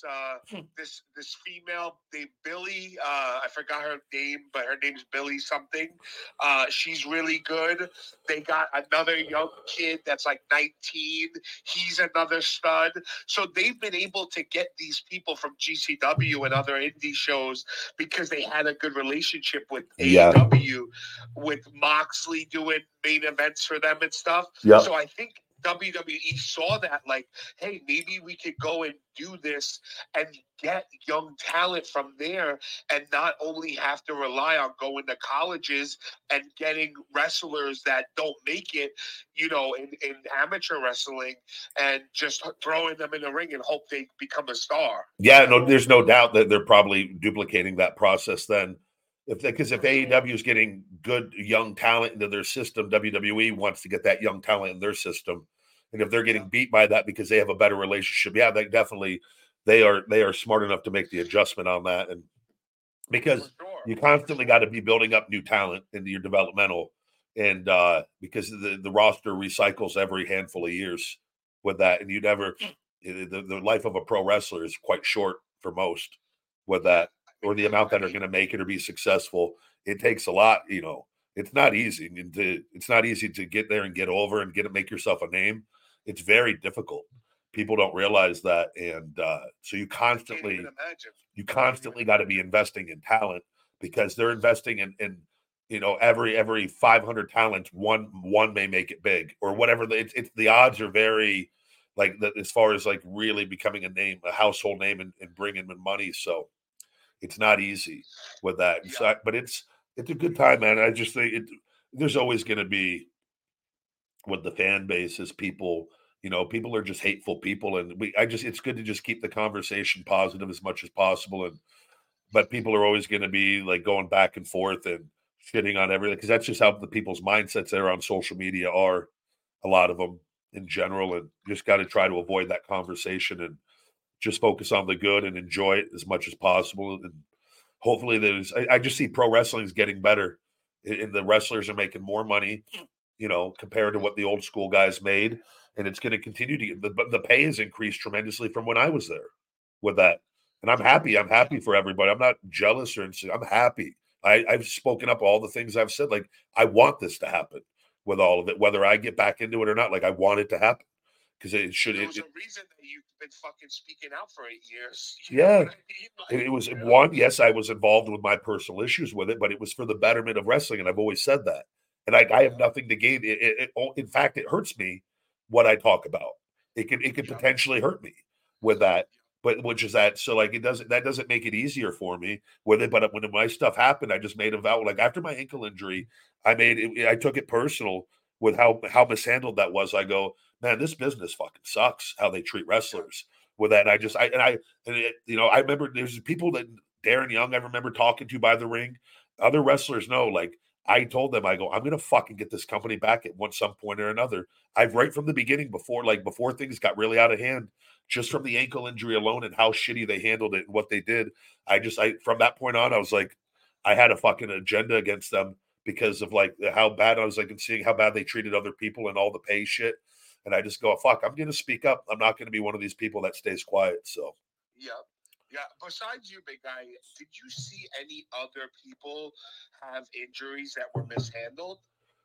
this female named Billy. I forgot her name, but her name's Billy something. She's really good. They got another young kid that's like 19. He's another stud. So they've been able to get these people from GCW and other indie shows because they had a good relationship with AEW, with Moxley doing main events for them and stuff. Yep. So I think WWE saw that, like, hey, maybe we could go and do this and get young talent from there and not only have to rely on going to colleges and getting wrestlers that don't make it, in amateur wrestling and just throwing them in the ring and hope they become a star. Yeah, no, there's no doubt that they're probably duplicating that process then. Because if AEW is getting good young talent into their system, WWE wants to get that young talent in their system. And if they're getting beat by that because they have a better relationship, they definitely they are smart enough to make the adjustment on that. And because you constantly got to be building up new talent into your developmental, and because the roster recycles every handful of years with that, and the life of a pro wrestler is quite short for most with that, or the amount that are going to make it or be successful. It takes a lot, It's not easy. It's not easy to get there and get over and make yourself a name. It's very difficult. People don't realize that, and so you constantly got to be investing in talent because they're investing in every 500 talents, one may make it big or whatever. It's the odds are very like that as far as like really becoming a household name and bringing in money. So it's not easy with that. Yeah. So, but it's a good time, man. I just think there's always going to be with the fan base is people, people are just hateful people. And it's good to just keep the conversation positive as much as possible. But people are always going to be like going back and forth and shitting on everything because that's just how the people's mindsets there on social media are, a lot of them in general. And just got to try to avoid that conversation and just focus on the good and enjoy it as much as possible. And hopefully I just see pro wrestling is getting better and the wrestlers are making more money, compared to what the old school guys made. And it's going to continue to but the pay has increased tremendously from when I was there with that. And I'm happy. I'm happy for everybody. I'm not jealous or anything. I'm happy. I've spoken up all the things I've said. Like, I want this to happen with all of it, whether I get back into it or not. Like, I want it to happen. Because it should. There's a reason that you've been fucking speaking out for 8 years. Yeah, it was one. Yes, I was involved with my personal issues with it, but it was for the betterment of wrestling, and I've always said that. And I have nothing to gain. In fact, it hurts me what I talk about. It could potentially hurt me with that. But which is that? So like that doesn't make it easier for me with it. But when my stuff happened, I just made a vow. Like after my ankle injury, I took it personal with how mishandled that was. I go, man, this business fucking sucks. How they treat wrestlers with that. And I remember there's people that Darren Young I remember talking to by the ring. Other wrestlers know. Like I told them, I go, I'm gonna fucking get this company back at some point or another. I've right from the beginning before things got really out of hand. Just from the ankle injury alone and how shitty they handled it and what they did, from that point on, I was like, I had a fucking agenda against them because of like how bad I was like and seeing how bad they treated other people and all the pay shit. And I just go, fuck, I'm going to speak up. I'm not going to be one of these people that stays quiet. So, yeah. Besides you, big guy, did you see any other people have injuries that were mishandled?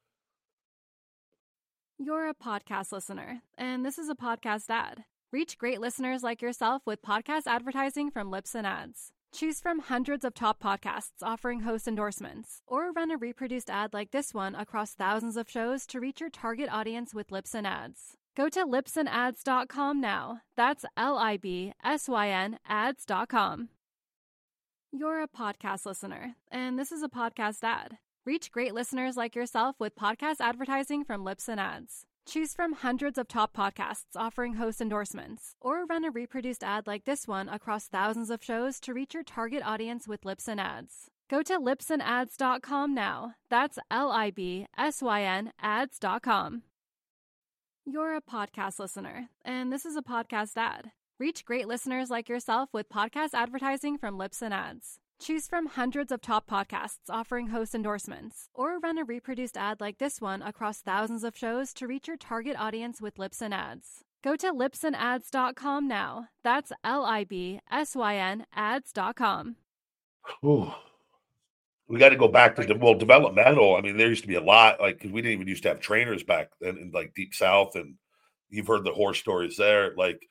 You're a podcast listener, and this is a podcast ad. Reach great listeners like yourself with podcast advertising from Lips and Ads. Choose from hundreds of top podcasts offering host endorsements, or run a reproduced ad like this one across thousands of shows to reach your target audience with Lips and Ads. Go to lipsandads.com now. That's LIBSYN ads.com. You're a podcast listener, and this is a podcast ad. Reach great listeners like yourself with podcast advertising from Libsyn Ads. Choose from hundreds of top podcasts offering host endorsements, or run a reproduced ad like this one across thousands of shows to reach your target audience with Libsyn Ads. Go to libsynads.com now. That's LIBSYN ads.com. You're a podcast listener, and this is a podcast ad. Reach great listeners like yourself with podcast advertising from Libsyn Ads. Choose from hundreds of top podcasts offering host endorsements, or run a reproduced ad like this one across thousands of shows to reach your target audience with Libsyn Ads. Go to libsynads.com now. That's LIBSYN ads.com. Ooh. We got to go back to developmental. I mean, there used to be a lot, like, because we didn't even used to have trainers back then in like Deep South, and you've heard the horror stories there. Like,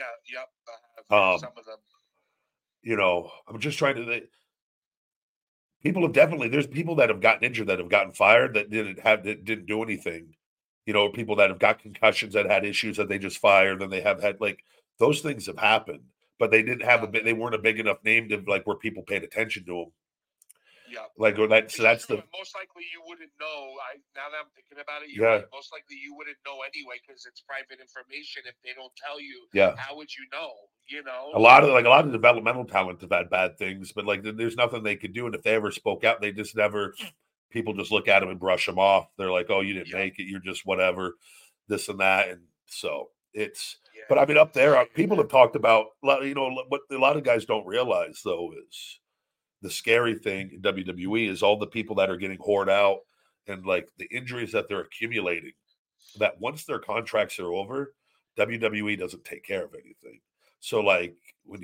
some of them. You know, I'm just trying to. People have definitely. There's people that have gotten injured, that have gotten fired, that didn't do anything. You know, people that have got concussions, that had issues that they just fired, and they have had, like, those things have happened, but they didn't have they weren't a big enough name to, like, where people paid attention to them. Yeah, like that. So that's the most likely you wouldn't know. Now that I'm thinking about it, right. Most likely you wouldn't know anyway because it's private information. If they don't tell you, how would you know? You know, a lot of developmental talent have had bad things, but like there's nothing they could do. And if they ever spoke out, they just never. People just look at them and brush them off. They're like, "Oh, you didn't make it. You're just whatever, this and that." And so it's. Yeah. But I mean, up there, people have talked about. You know, what a lot of guys don't realize though is. The scary thing in WWE is all the people that are getting hoarded out and like the injuries that they're accumulating, that once their contracts are over, WWE doesn't take care of anything. So like when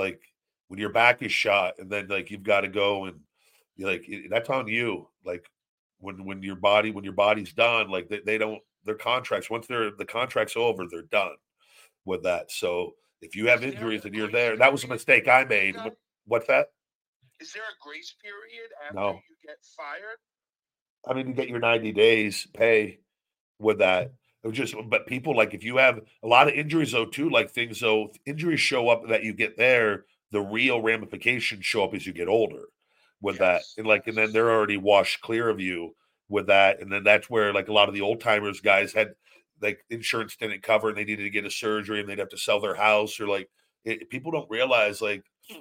your back is shot and then like you've got to go and you're like, that's on you. Like when your body's done, like they don't, their contracts, once the contract's over, they're done with that. So if you have injuries and you're there, that was a mistake I made. What's that? Is there a grace period after you get fired? I mean, you get your 90 days pay with that. But people, like, if you have a lot of injuries though too, like things though, injuries show up that you get there, the real ramifications show up as you get older with that. And then they're already washed clear of you with that. And then that's where like a lot of the old timers guys had like insurance didn't cover and they needed to get a surgery and they'd have to sell their house or like people don't realize like,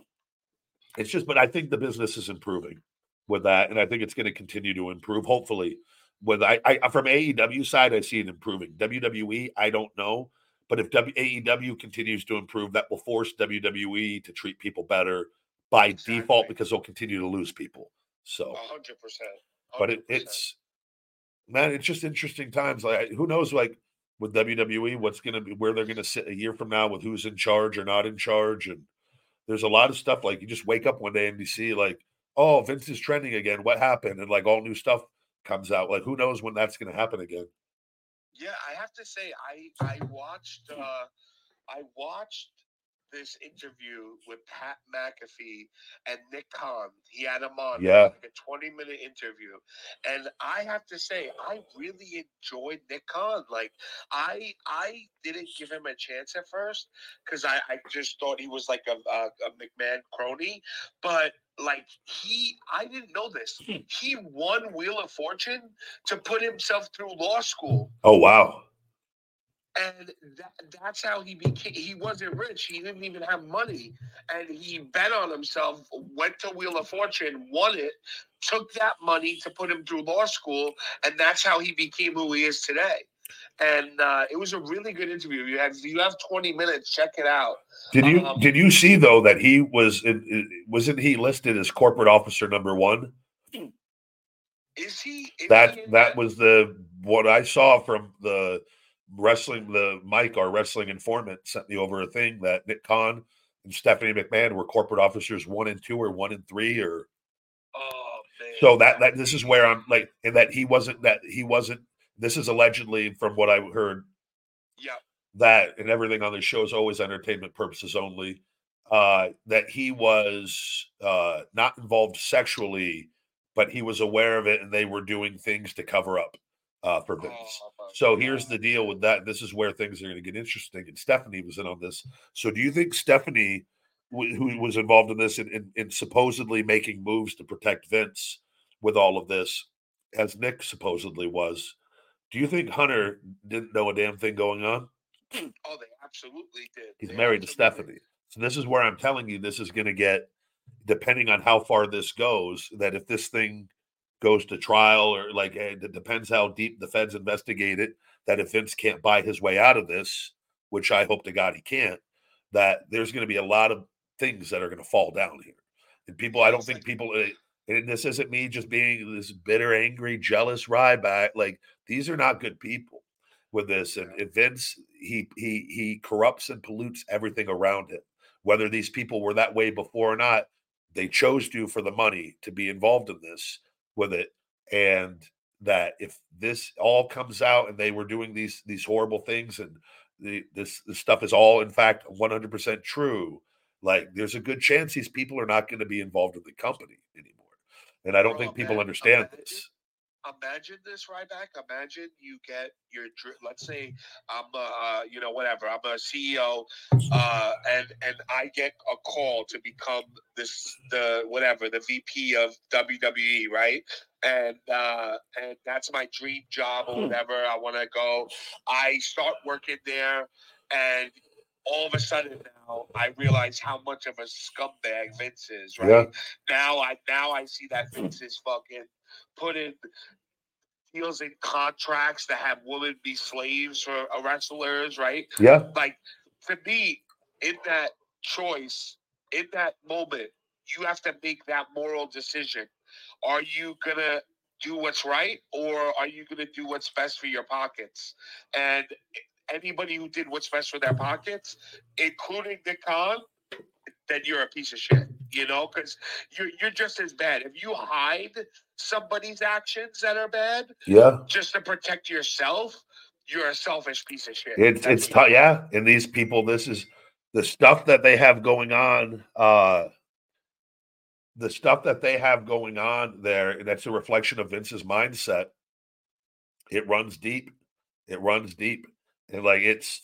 it's just, but I think the business is improving with that, and I think it's going to continue to improve. Hopefully, with I from AEW side, I see it improving. WWE, I don't know, but if AEW continues to improve, that will force WWE to treat people better by default because they'll continue to lose people. So, 100%. But it's man, it's just interesting times. Like, who knows, like with WWE, what's going to be, where they're going to sit a year from now with who's in charge or not in charge, and. There's a lot of stuff like you just wake up one day and you see like, oh, Vince is trending again. What happened? And like all new stuff comes out. Like who knows when that's going to happen again? Yeah, I have to say I watched this interview with Pat McAfee and Nick Khan. He had him on like a 20-minute interview. And I have to say, I really enjoyed Nick Khan. Like, I didn't give him a chance at first because I just thought he was like a McMahon crony. But like I didn't know this. He won Wheel of Fortune to put himself through law school. Oh, wow. And that's how he became. He wasn't rich. He didn't even have money. And he bet on himself, went to Wheel of Fortune, won it, took that money to put him through law school. And that's how he became who he is today. And it was a really good interview. You have 20 minutes. Check it out. Did you see, though, that he wasn't he listed as corporate officer number 1? Is he? That was what I saw from the wrestling, our wrestling informant sent me over a thing that Nick Khan and Stephanie McMahon were corporate officers 1 and 2 or 1 and 3 or. Oh man! So that this is where I'm like, and that he wasn't. This is allegedly from what I heard. Yeah. That and everything on the show is always entertainment purposes only. That he was not involved sexually, but he was aware of it, and they were doing things to cover up. For Vince. So here's the deal with that. This is where things are going to get interesting. And Stephanie was in on this. So do you think Stephanie who was involved in this in supposedly making moves to protect Vince with all of this, as Nick supposedly was. Do you think Hunter didn't know a damn thing going on? Oh, they absolutely did. He's They married to absolutely Stephanie. So this is where I'm telling you this is going to get, depending on how far this goes, that if this thing goes to trial or like it depends how deep the feds investigate it, that if Vince can't buy his way out of this, which I hope to God he can't, that there's going to be a lot of things that are going to fall down here. And people, I don't think people, and this isn't me just being this bitter, angry, jealous Ryback. Like these are not good people with this. And Vince, he corrupts and pollutes everything around him. Whether these people were that way before or not, they chose to for the money to be involved in this with it. And that if this all comes out and they were doing these horrible things and this stuff is all in fact 100% true, like there's a good chance these people are not going to be involved in the company anymore. And I don't think people understand this. Imagine this, Ryback. Imagine you get your, let's say I'm whatever, I'm a CEO, and I get a call to become the VP of WWE, right? And that's my dream job or whatever. I want to go. I start working there, and all of a sudden now I realize how much of a scumbag Vince is, right? Yeah. Now I see that Vince is fucking putting deals in contracts to have women be slaves for wrestlers, right? Yeah. Like to me, in that choice, in that moment, you have to make that moral decision. Are you gonna do what's right, or are you gonna do what's best for your pockets? And anybody who did what's best for their pockets, including Nick Khan, then you're a piece of shit, because you're just as bad. If you hide somebody's actions that are bad, just to protect yourself, you're a selfish piece of shit. It's tough, yeah. And these people, this is the stuff that they have going on. The stuff that they have going on there, and that's a reflection of Vince's mindset. It runs deep. It runs deep, and like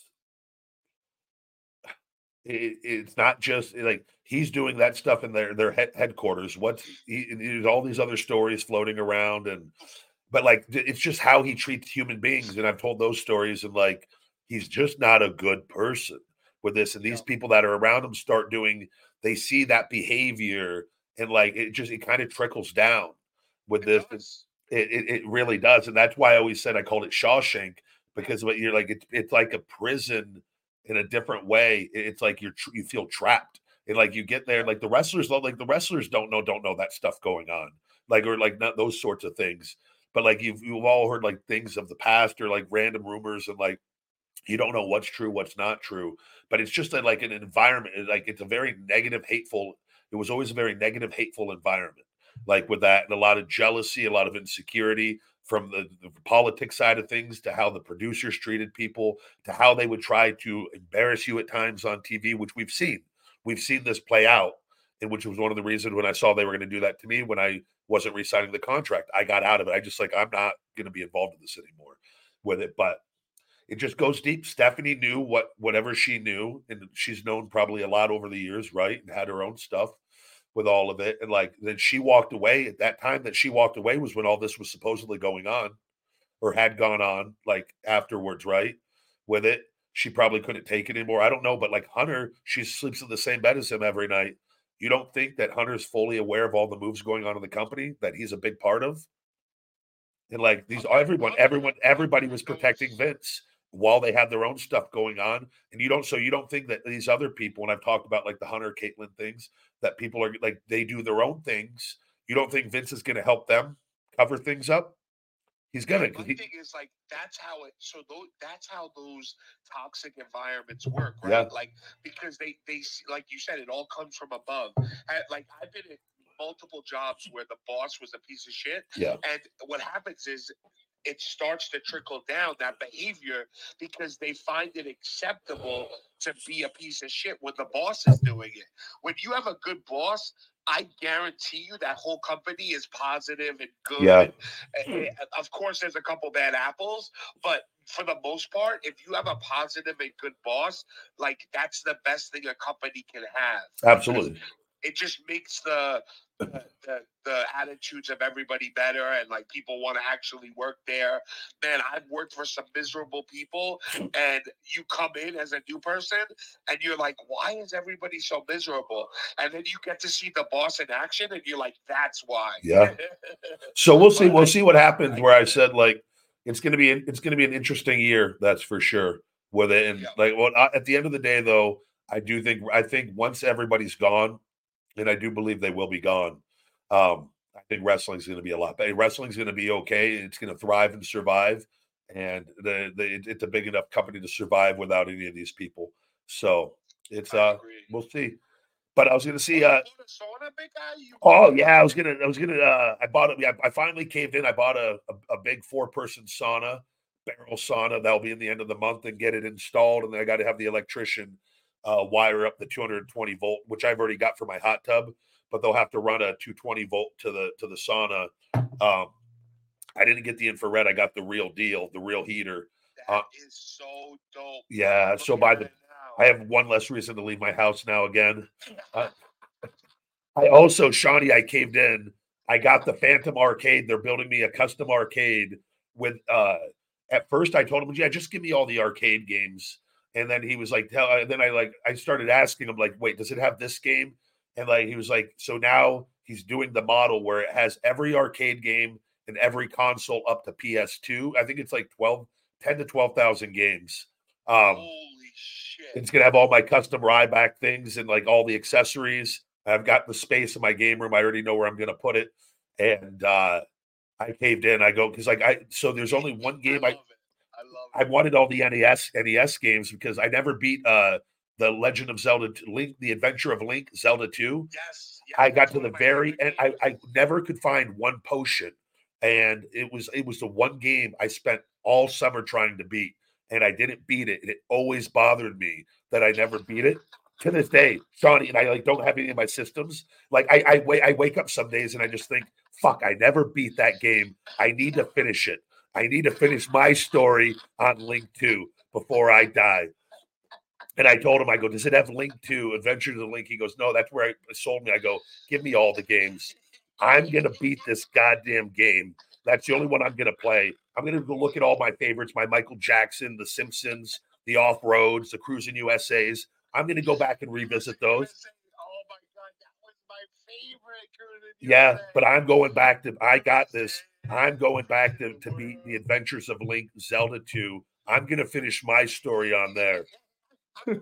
it's not just like he's doing that stuff in their headquarters. There's all these other stories floating around, but like it's just how he treats human beings. And I've told those stories, and like he's just not a good person with this. And these people that are around him start doing. They see that behavior, and like it kind of trickles down with this. It really does, and that's why I always said I called it Shawshank, because what you're like it's like a prison in a different way. It's like you feel trapped, and like you get there, like the wrestlers don't know that stuff going on, like or like not those sorts of things. But like you've all heard like things of the past or like random rumors, and like you don't know what's true, what's not true. But it's just like an environment, like it's a very negative, hateful. It was always a very negative, hateful environment, like with that, and a lot of jealousy, a lot of insecurity. From the politics side of things to how the producers treated people to how they would try to embarrass you at times on TV, which we've seen. We've seen this play out, and which was one of the reasons when I saw they were going to do that to me when I wasn't re-signing the contract. I got out of it. I just I'm not going to be involved in this anymore with it. But it just goes deep. Stephanie knew whatever she knew, and she's known probably a lot over the years, right? And had her own stuff with all of it. And like then she walked away. At that time that she walked away was when all this was supposedly going on or had gone on, like afterwards, right? With it. She probably couldn't take it anymore. I don't know, but like Hunter, she sleeps in the same bed as him every night. You don't think that Hunter's fully aware of all the moves going on in the company that he's a big part of? And like everybody was protecting Vince while they had their own stuff going on. And you don't think that these other people, and I've talked about like the Hunter Caitlyn things, that people are like, they do their own things. You don't think Vince is going to help them cover things up? He's gonna. My thing is like that's how those toxic environments work, right? Yeah. Like because they like you said, it all comes from above. Like I've been in multiple jobs where the boss was a piece of shit. Yeah. And what happens is it starts to trickle down that behavior because they find it acceptable to be a piece of shit when the boss is doing it. When you have a good boss, I guarantee you that whole company is positive and good. Yeah. And of course, there's a couple bad apples, but for the most part, if you have a positive and good boss, like that's the best thing a company can have. Absolutely. It just makes the attitudes of everybody better, and like people want to actually work there. Man, I've worked for some miserable people, and you come in as a new person and you're like, why is everybody so miserable? And then you get to see the boss in action and you're like, that's why. Yeah. So we'll see what happens. Where I said, like, it's gonna be an interesting year, that's for sure. With it, and at the end of the day, though, I think once everybody's gone, and I do believe they will be gone. I think wrestling's going to be a lot better. Wrestling's going to be okay. It's going to thrive and survive, and it's a big enough company to survive without any of these people. So it's we'll see. But I was going to see. I bought it. I finally caved in. I bought a big 4-person sauna, barrel sauna. That'll be in the end of the month, and get it installed. And then I got to have the electrician wire up the 220 volt, which I've already got for my hot tub, but they'll have to run a 220 volt to the sauna. I didn't get the infrared. I got the real deal, the real heater. That is so dope. Yeah. So I have one less reason to leave my house now again. I also, Shawnee, I caved in. I got the Phantom Arcade. They're building me a custom arcade with, at first I told him, yeah, just give me all the arcade games. And then he was like, I started asking him, like, wait, does it have this game? And like, he was like, so now he's doing the model where it has every arcade game and every console up to PS2. I think it's like 10 to 12,000 games. Holy shit. It's going to have all my custom Ryback things and like all the accessories. I've got the space in my game room. I already know where I'm going to put it. And I caved in. I go, because so there's only one game I wanted all the NES games because I never beat the Legend of Zelda Link, the Adventure of Link, Zelda 2. Yes. I got to the very end. I never could find one potion. And it was the one game I spent all summer trying to beat. And I didn't beat it. And it always bothered me that I never beat it. To this day, Shawnee, and I don't have any of my systems. Like I wake up some days and I just think, fuck, I never beat that game. I need to finish it. I need to finish my story on Link 2 before I die. And I told him, I go, does it have Link 2, Adventures of Link? He goes, no, that's where it sold me. I go, give me all the games. I'm going to beat this goddamn game. That's the only one I'm going to play. I'm going to go look at all my favorites, my Michael Jackson, The Simpsons, the Off-Roads, the Cruising USAs. I'm going to go back and revisit those. Oh, my God, that was my favorite Cruising Yeah, USA. but I'm going back to, I got this. I'm going back to beat the Adventures of Link, Zelda 2. I'm going to finish my story on there. Bro,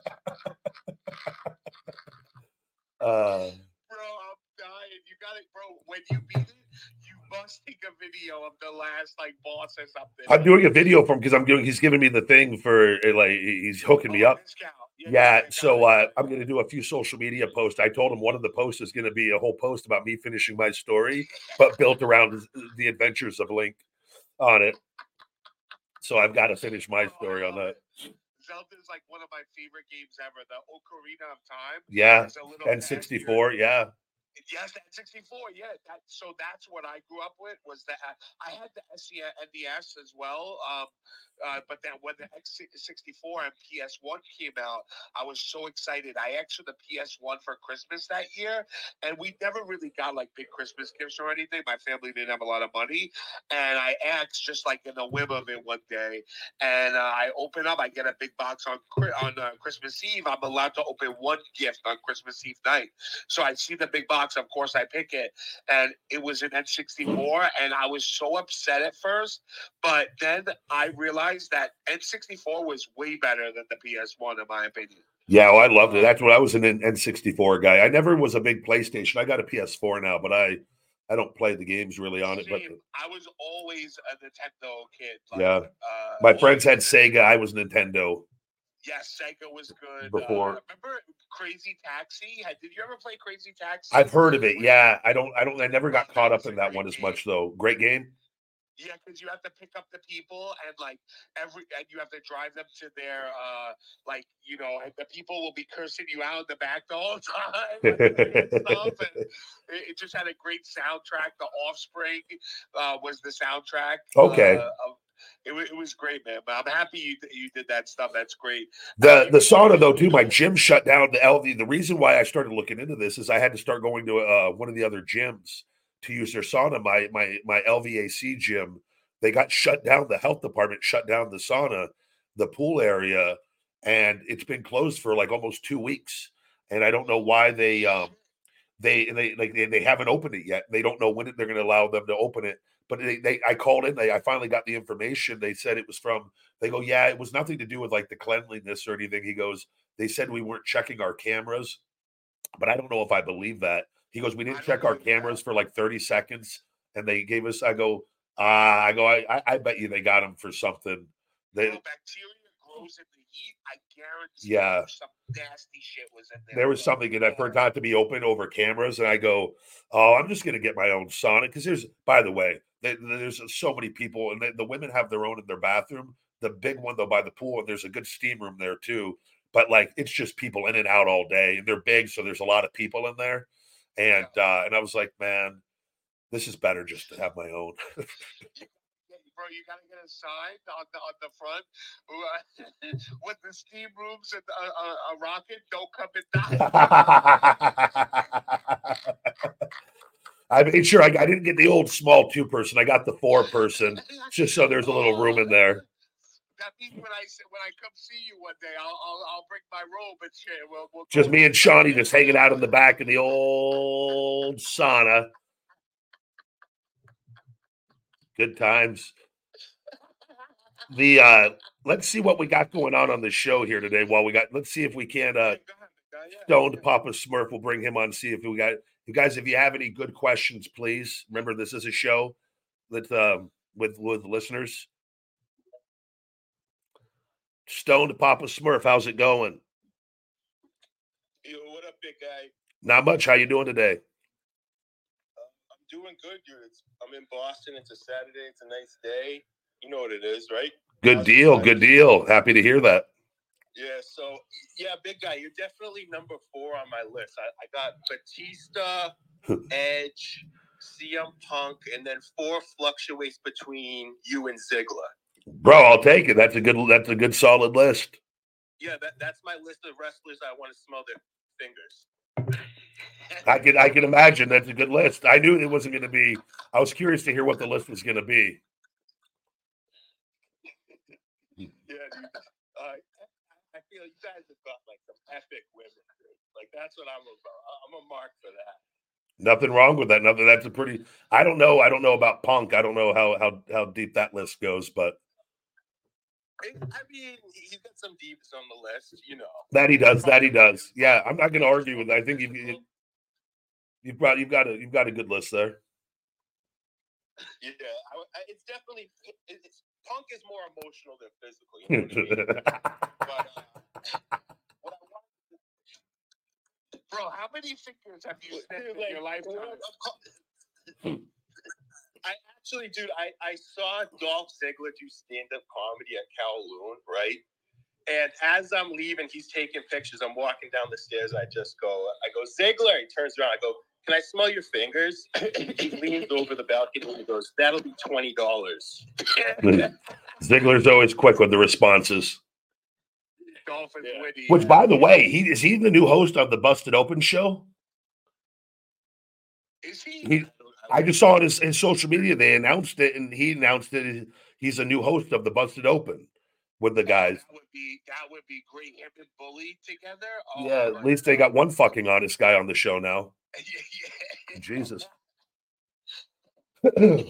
I'm dying. You got it, bro. When you beat it, you must take a video of the last boss or something. I'm doing a video for him because he's giving me the thing for he's hooking me up. Yeah, so I'm going to do a few social media posts. I told him one of the posts is going to be a whole post about me finishing my story, but built around the Adventures of Link on it. So I've got to finish my story on that. Zelda is like one of my favorite games ever. The Ocarina of Time. Yeah, N64. Yeah. Yes, the N64. Yeah, so that's what I grew up with. Was that I had the NES as well. But then when the X64 and PS1 came out, I was so excited. I asked for the PS1 for Christmas that year, and we never really got big Christmas gifts or anything. My family didn't have a lot of money, and I asked just in a whim of it one day, and I open up. I get a big box on Christmas Eve. I'm allowed to open one gift on Christmas Eve night, so I see the big box. Of course, I pick it, and it was an N64, and I was so upset at first, but then I realized that N64 was way better than the PS1, in my opinion. Yeah, well, I loved it. That's what I was an N64 guy. I never was a big PlayStation. I got a PS4 now, but I don't play the games really on it. But I was always a Nintendo kid. Yeah, my friends had Sega. I was Nintendo. Yes, Sega was good. Before. Remember Crazy Taxi? Did you ever play Crazy Taxi? I've heard of it. Yeah, I never got caught up in that one as much though. Great game. Yeah, because you have to pick up the people and and you have to drive them to their and the people will be cursing you out in the back the whole time and stuff. And it just had a great soundtrack. The Offspring was the soundtrack. Okay. It was great, man. But I'm happy you did that stuff. That's great. The sauna though too. My gym shut down. The LV. The reason why I started looking into this is I had to start going to one of the other gyms to use their sauna. My LVAC gym, they got shut down. The health department shut down the sauna, the pool area, and it's been closed for like almost 2 weeks. And I don't know why they haven't opened it yet. They don't know when they're going to allow them to open it. But I called in. I finally got the information. They said it was from. They go, yeah, it was nothing to do with like the cleanliness or anything. He goes, they said we weren't checking our cameras, but I don't know if I believe that. He goes, we didn't check our cameras for like 30 seconds, and they gave us. I bet you they got them for something. Bacteria grows in the heat. I guarantee. Yeah, some nasty shit was in there. There was something that forgot to be open over cameras, and I go, oh, I'm just going to get my own sauna because by the way, there's so many people, and the women have their own in their bathroom. The big one though by the pool, and there's a good steam room there too. But like it's just people in and out all day, and they're big, so there's a lot of people in there. And I was like, man, this is better just to have my own. Bro, you gotta get a sign on the front with the steam rooms and a rocket. Don't come and die. I made sure I didn't get the old small 2-person. I got the 4-person, just so there's a little room in there. That means when I come see you one day, I'll bring my robe and shit. We'll just me and Shawnee just hanging out in the back of the old sauna. Good times. Let's see what we got going on the show here today. Let's see if we can Stoned Papa Smurf. We'll bring him on. See if we got you guys. If you have any good questions, please remember this is a show that with listeners. Stoned Papa Smurf, how's it going? Yo, what up, big guy? Not much. How you doing today? I'm doing good, dude. I'm in Boston. It's a Saturday. It's a nice day. You know what it is, right? Good deal. Good deal. Happy to hear that. Yeah. So, yeah, big guy, you're definitely number 4 on my list. I got Batista, Edge, CM Punk, and then 4 fluctuates between you and Ziggler. Bro, I'll take it. That's a good solid list. Yeah, that's my list of wrestlers I want to smell their I fingers. can imagine that's a good list. I knew it wasn't going to be. I was curious to hear what the list was going to be. Yeah, dude. I feel you guys have got like some epic women. Like that's what I'm about. I'm a mark for that. Nothing wrong with that. Nothing. That's a pretty. I don't know about Punk. I don't know how deep that list goes, but. I mean, he's got some deeps on the list, you know. That he does. Yeah, I'm not going to argue with that. I think you've got a good list there. Yeah, it's definitely Punk is more emotional than physical. You know what I mean? But what I want, bro, how many fingers have you sniffed in your lifetime? I actually, dude, I saw Dolph Ziggler do stand-up comedy at Kowloon, right? And as I'm leaving, he's taking pictures. I'm walking down the stairs. I go, Ziggler. He turns around. I go, can I smell your fingers? He leans over the balcony and he goes, that'll be $20. Ziggler's always quick with the responses. Dolph is witty. Which, by the way, is he the new host of the Busted Open show? Is he? I just saw on his social media they announced it, and he announced that he's a new host of the Busted Open with the guys. That would be great. Him and Bully together. Oh, yeah, at least they got one fucking honest guy on the show now. Yeah. Jesus. Back and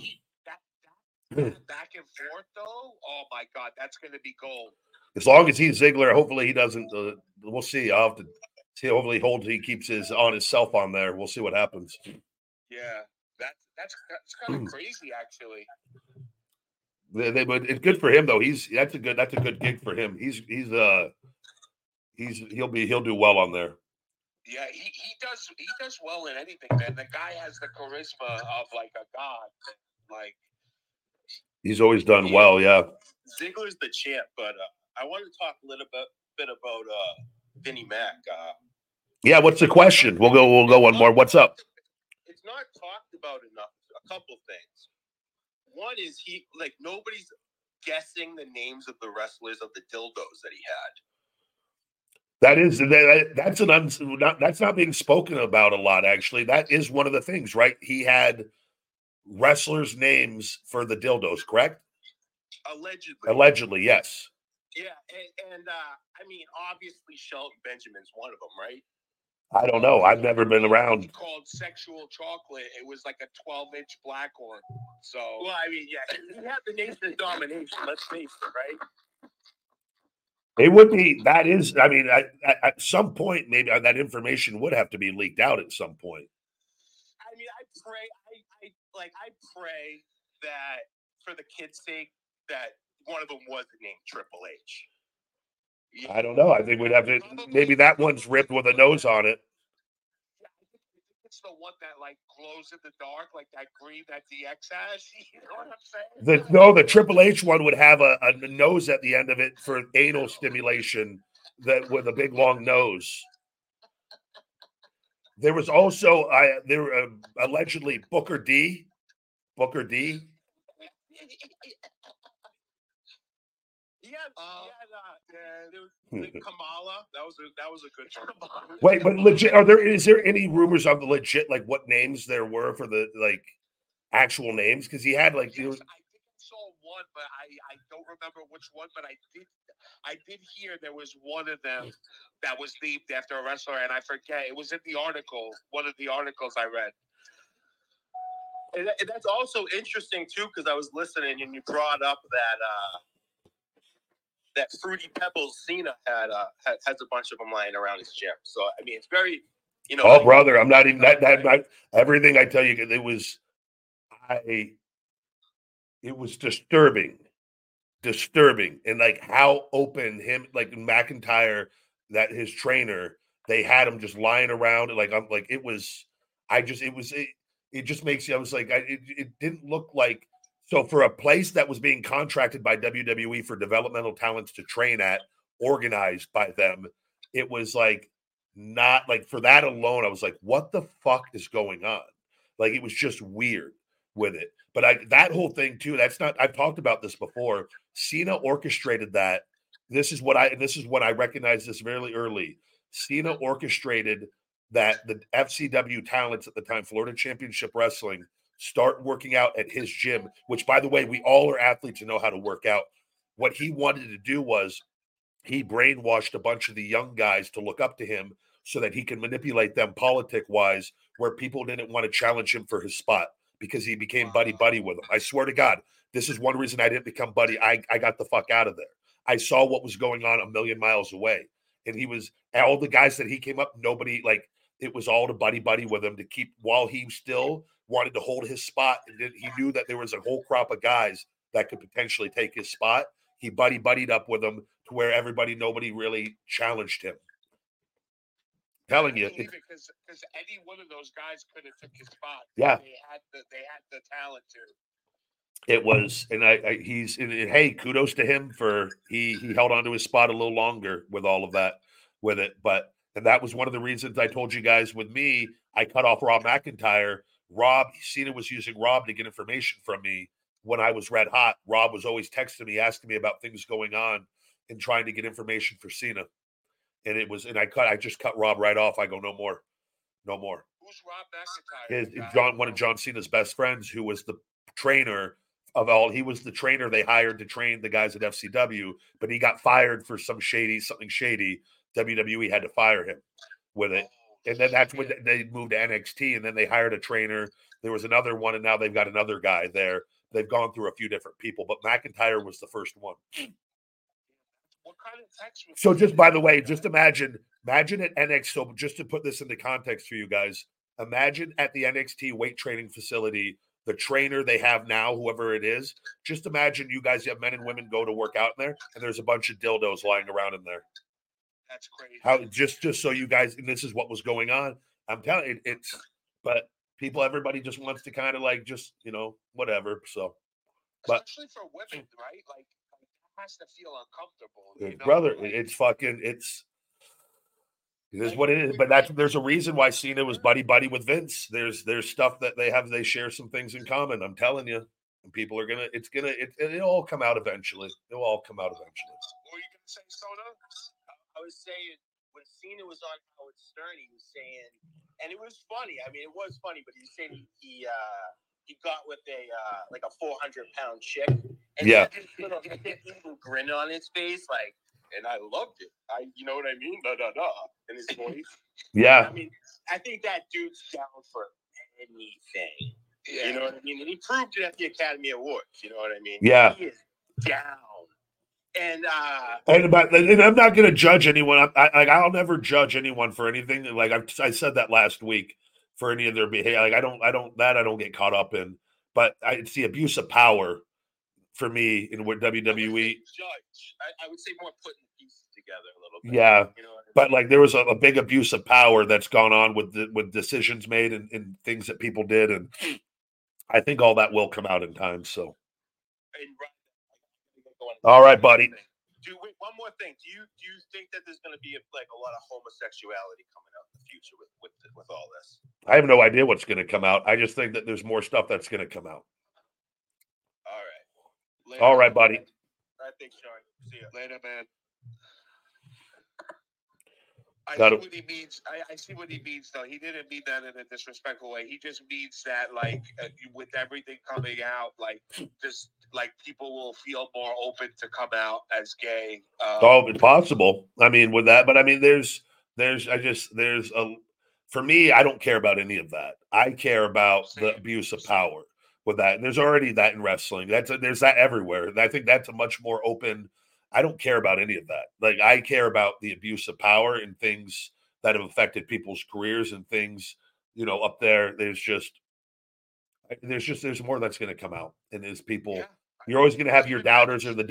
forth though. Oh my God, that's gonna be gold. As long as he's Ziggler, hopefully he doesn't. We'll see. I'll have to see. Hopefully, he keeps his self on there. We'll see what happens. Yeah. That's kind of crazy, actually. But it's good for him though. That's a good gig for him. He'll do well on there. Yeah, he does well in anything, man. The guy has the charisma of like a god. Like He's always done well, yeah. Ziggler's the champ, but I want to talk a little bit about Vinnie Mac. Yeah, what's the question? We'll go one more. What's up? It's not talked about enough. A couple things. One is nobody's guessing the names of the wrestlers of the dildos that he had. That's not being spoken about a lot, actually. That is one of the things, right? He had wrestlers' names for the dildos, correct? Allegedly, yes. Yeah, and I mean, obviously Shelton Benjamin's one of them, right? I don't know. I've never been around. Called Sexual Chocolate. It was like a 12-inch black one. So, well, I mean, yeah, he had the Nation of Domination. Let's face it, right? It would be. That is. I mean, at some point, maybe that information would have to be leaked out at some point. I mean, I pray that for the kids' sake that one of them wasn't named Triple H. I don't know. I think we'd have to. Maybe that one's ripped with a nose on it. Yeah, I think it's the one that glows in the dark, like that green that DX has. You know what I'm saying? The Triple H one would have a nose at the end of it for anal stimulation, that with a big long nose. There was also allegedly Booker D. Kamala. That was a good one. Wait, but legit, is there any rumors of the legit what names there were for the actual names? Because he had I think I saw one, but I don't remember which one. But I did hear there was one of them that was named after a wrestler, and I forget. It was in the article, one of the articles I read. And that's also interesting too, because I was listening and you brought up that Fruity Pebbles Cena has a bunch of them lying around his gym. So I mean, it's very, Oh, brother, I'm not even that. Everything I tell you, it was disturbing, and how open him, McIntyre, that his trainer, they had him just lying around, it just makes you. I was like, it didn't look like. So for a place that was being contracted by WWE for developmental talents to train at, organized by them, it was not for that alone. I was like, what the fuck is going on? It was just weird with it. But that whole thing too, I've talked about this before. Cena orchestrated that. This is when I recognized this very early. Cena orchestrated that the FCW talents at the time, Florida Championship Wrestling, start working out at his gym, which, by the way, we all are athletes and know how to work out. What he wanted to do was he brainwashed a bunch of the young guys to look up to him so that he can manipulate them politic-wise, where people didn't want to challenge him for his spot because he became buddy-buddy with them. I swear to God, this is one reason I didn't become buddy. I got the fuck out of there. I saw what was going on a million miles away. And all the guys that he came up, nobody, it was all to buddy-buddy with him to keep, while he still wanted to hold his spot, and he knew that there was a whole crop of guys that could potentially take his spot. He buddied up with them to where nobody really challenged him. Telling you, because any one of those guys could have took his spot. Yeah, they had the talent to. It was, and hey, kudos to him for he held on to his spot a little longer with all of that with it. And that was one of the reasons I told you guys with me, I cut off Rob McIntyre. Cena was using Rob to get information from me when I was red hot. Rob was always texting me, asking me about things going on and trying to get information for Cena. And I just cut Rob right off. I go, no more. Who's Rob McIntyre? One of John Cena's best friends, who was the trainer of all. He was the trainer they hired to train the guys at FCW, but he got fired for something shady. WWE had to fire him with it. And then that's when they moved to NXT, and then they hired a trainer. There was another one, and now they've got another guy there. They've gone through a few different people, but McIntyre was the first one. What kind of text? So just by the way, just imagine at NXT. So just to put this into context for you guys, imagine at the NXT weight training facility, the trainer they have now, whoever it is. Just imagine you guys have men and women go to work out in there, and there's a bunch of dildos lying around in there. That's crazy. How just so you guys, and this is what was going on. I'm telling you, but everybody just wants to kind of just, whatever. So But especially for women, right? Like that has to feel uncomfortable. brother, Like, it's fucking it is what it is. But there's a reason why Cena was buddy with Vince. There's stuff that they share some things in common. I'm telling you. And people are it'll all come out eventually. It'll all come out eventually. What were you gonna say, Soda? I was saying when Cena was on Howard Stern, he was saying, and it was funny. I mean, it was funny, but he was saying he got with a like a 400-pound chick, and Yeah. he had this little evil grin on his face, like, and I loved it. You know what I mean? Da da da. In his voice. Yeah. I mean, I think that dude's down for anything. Yeah. You know what I mean? And he proved it at the Academy Awards. You know what I mean? Yeah. He is down. And I'm not going to judge anyone. I'll never judge anyone for anything. Like I said that last week for any of their behavior. Like I don't get caught up in. But it's the abuse of power for me in what WWE. Judge. I would say more putting the pieces together a little bit. Yeah. You know what I mean? But like there was a big abuse of power that's gone on with decisions made and things that people did, and I think all that will come out in time. So, all right, buddy. Wait, one more thing. Do you think that there's going to be a lot of homosexuality coming out in the future with all this? I have no idea what's going to come out. I just think that there's more stuff that's going to come out. All right. Later. All right, buddy. All right, thanks, Sean. See you later, man. I see what he means, though. He didn't mean that in a disrespectful way. He just means that, like, with everything coming out, like, just like people will feel more open to come out as gay. It's possible. I mean, with that, but I mean, for me, I don't care about any of that. I care about the abuse of power with that. And there's already that in wrestling. There's that everywhere. And I think that's a much more open. I don't care about any of that. Like I care about the abuse of power and things that have affected people's careers and things, up there. There's more that's going to come out. And as people, you're always going to have your doubters or the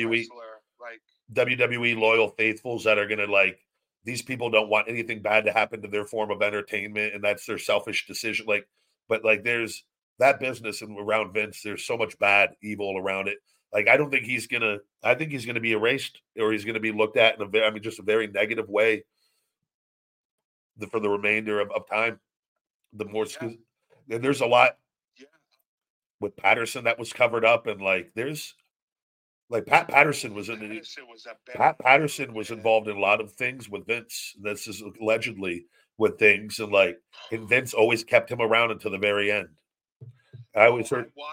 WWE loyal faithfuls that are going to these people don't want anything bad to happen to their form of entertainment. And that's their selfish decision. But there's that business and around Vince, there's so much bad, evil around it. I think he's going to be erased or he's going to be looked at in just a very negative way for the remainder of time. There's a lot with Patterson that was covered up and there's Pat Patterson was involved in a lot of things with Vince. This is allegedly with things and Vince always kept him around until the very end. I watched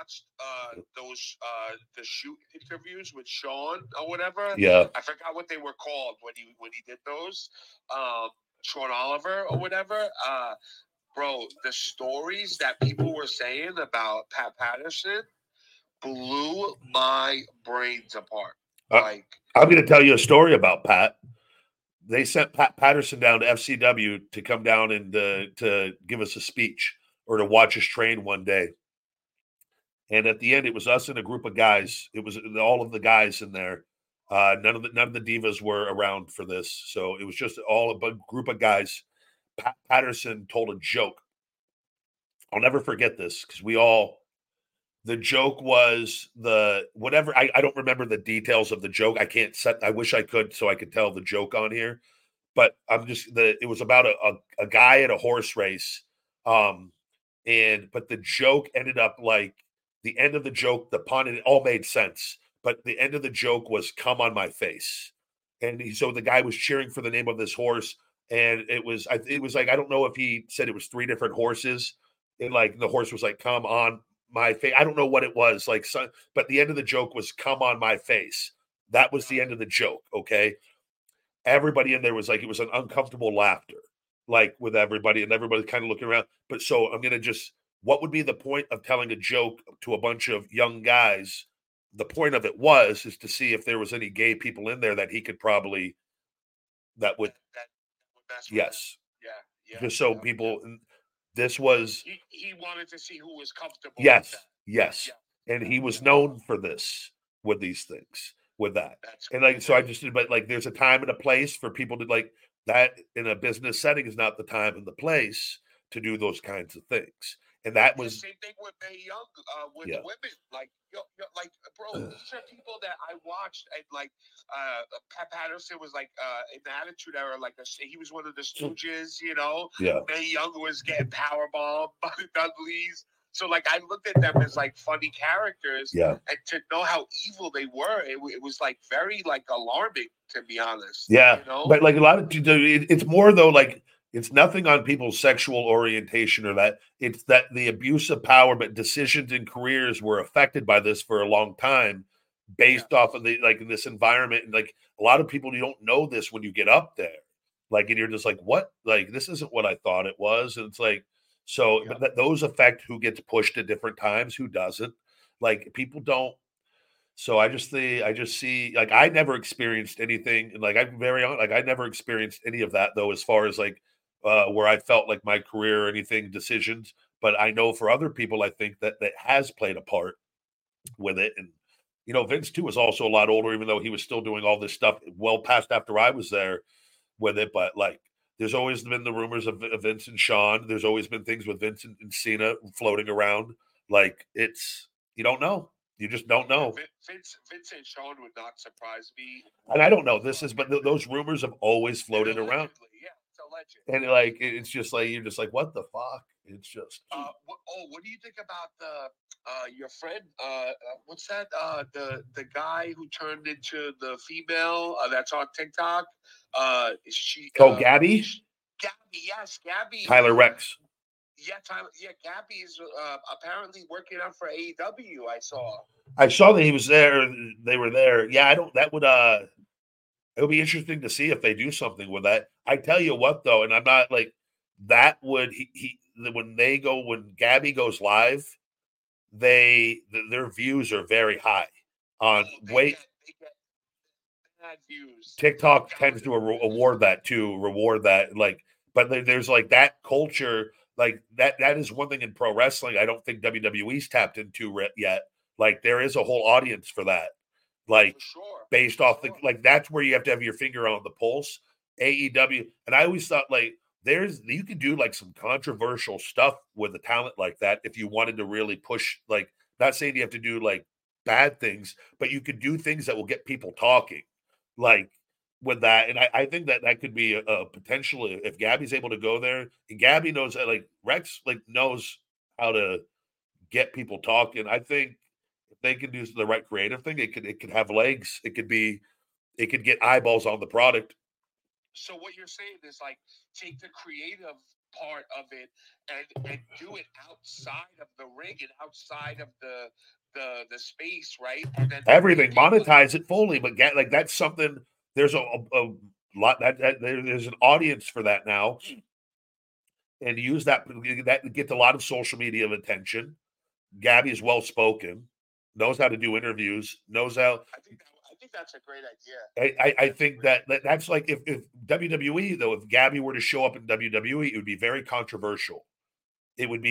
the shoot interviews with Sean or whatever. Yeah, I forgot what they were called when he did those. Sean Oliver or whatever. Bro, the stories that people were saying about Pat Patterson blew my brains apart. I'm going to tell you a story about Pat. They sent Pat Patterson down to FCW to come down and to give us a speech or to watch us train one day. And at the end, it was us and a group of guys. It was all of the guys in there. None of the divas were around for this, so it was just a group of guys. Pat Patterson told a joke. I'll never forget this because the joke was whatever. I don't remember the details of the joke. I wish I could so I could tell the joke on here, but it was about a guy at a horse race, but the joke ended up the end of the joke, the pun, and it all made sense. But the end of the joke was "come on my face," and so the guy was cheering for the name of this horse, and it was I don't know if he said it was 3 different horses, and the horse was "come on my face." I don't know what it was but the end of the joke was "come on my face." That was the end of the joke. Okay, everybody in there was it was an uncomfortable laughter, with everybody, and everybody kind of looking around. But so I'm gonna what would be the point of telling a joke to a bunch of young guys? The point of it is to see if there was any gay people in there that he could probably that would yes. Yeah. Just so people this was he wanted to see who was comfortable. Yes. And he was known for this with these things, with that. So I just did, but there's a time and a place for people to that in a business setting is not the time and the place to do those kinds of things. And that was same thing with Mae Young with Yeah. the women. Like, like, bro, these are people that I watched, and like, Pat Patterson was like in the Attitude Era, like he was one of the Stooges, you know. Yeah. Mae Young was getting powerbombed by the Dudleys. So like I looked at them as like funny characters, Yeah. and to know how evil they were, it was like very like alarming, to be honest. Yeah, you know? but like a lot of it's more though, like it's nothing on people's sexual orientation or that. It's that the abuse of power, but decisions and careers were affected by this for a long time, based off of the like in this environment. And like a lot of people, you don't know this when you get up there, like, and you're just like, what? Like this isn't what I thought it was. And it's like, so, but those affect who gets pushed at different times, who doesn't. Like people don't. So I just see like I never experienced anything, and like I'm very honest, like I never experienced any of that though, as far as like where I felt like my career or anything decisions. But I know for other people, I think that has played a part with it. And Vince too was also a lot older, even though he was still doing all this stuff well past after I was there with it. But like there's always been the rumors of Vince and Shawn. There's always been things with Vince and Cena floating around. Like it's you don't know. You just don't know. Vince and Shawn would not surprise me. And I don't know this is, but those rumors have always floated around. Yeah, it's alleged. And like it's just like you're just like, what the fuck? It's just. What do you think about your friend? What's that? The guy who turned into the female that's on TikTok. She. Gabby. Gabby, yes, Gabby. Tyler Rex. Yeah, Gabby is apparently working out for AEW. I saw that he was there. They were there. Yeah, I don't. That would it would be interesting to see if they do something with that. I tell you what, though, and I'm not like that. Would when Gabby goes live, their views are very high on they get bad views. TikTok tends to reward that, like, but there's like that culture. Like that is one thing in pro wrestling I don't think WWE's tapped into yet. Like there is a whole audience for that. Like based off like that's where you have to have your finger on the pulse. AEW, and I always thought like you could do like some controversial stuff with a talent like that if you wanted to really push. Like not saying you have to do like bad things, but you could do things that will get people talking. Like with that, and I think that could be a potential if Gabby's able to go there, and Gabby knows like Rex like knows how to get people talking. I think if they can do the right creative thing, it could have legs. It could get eyeballs on the product. So what you're saying is like take the creative part of it and do it outside of the ring and outside of the space, right? And then everything monetize it fully, but like that's something. There's a lot that there's an audience for that now, and use that gets a lot of social media attention. Gabby is well spoken, knows how to do interviews, knows how. I think that's a great idea. I think that's like if WWE though, if Gabby were to show up in WWE, it would be very controversial. It would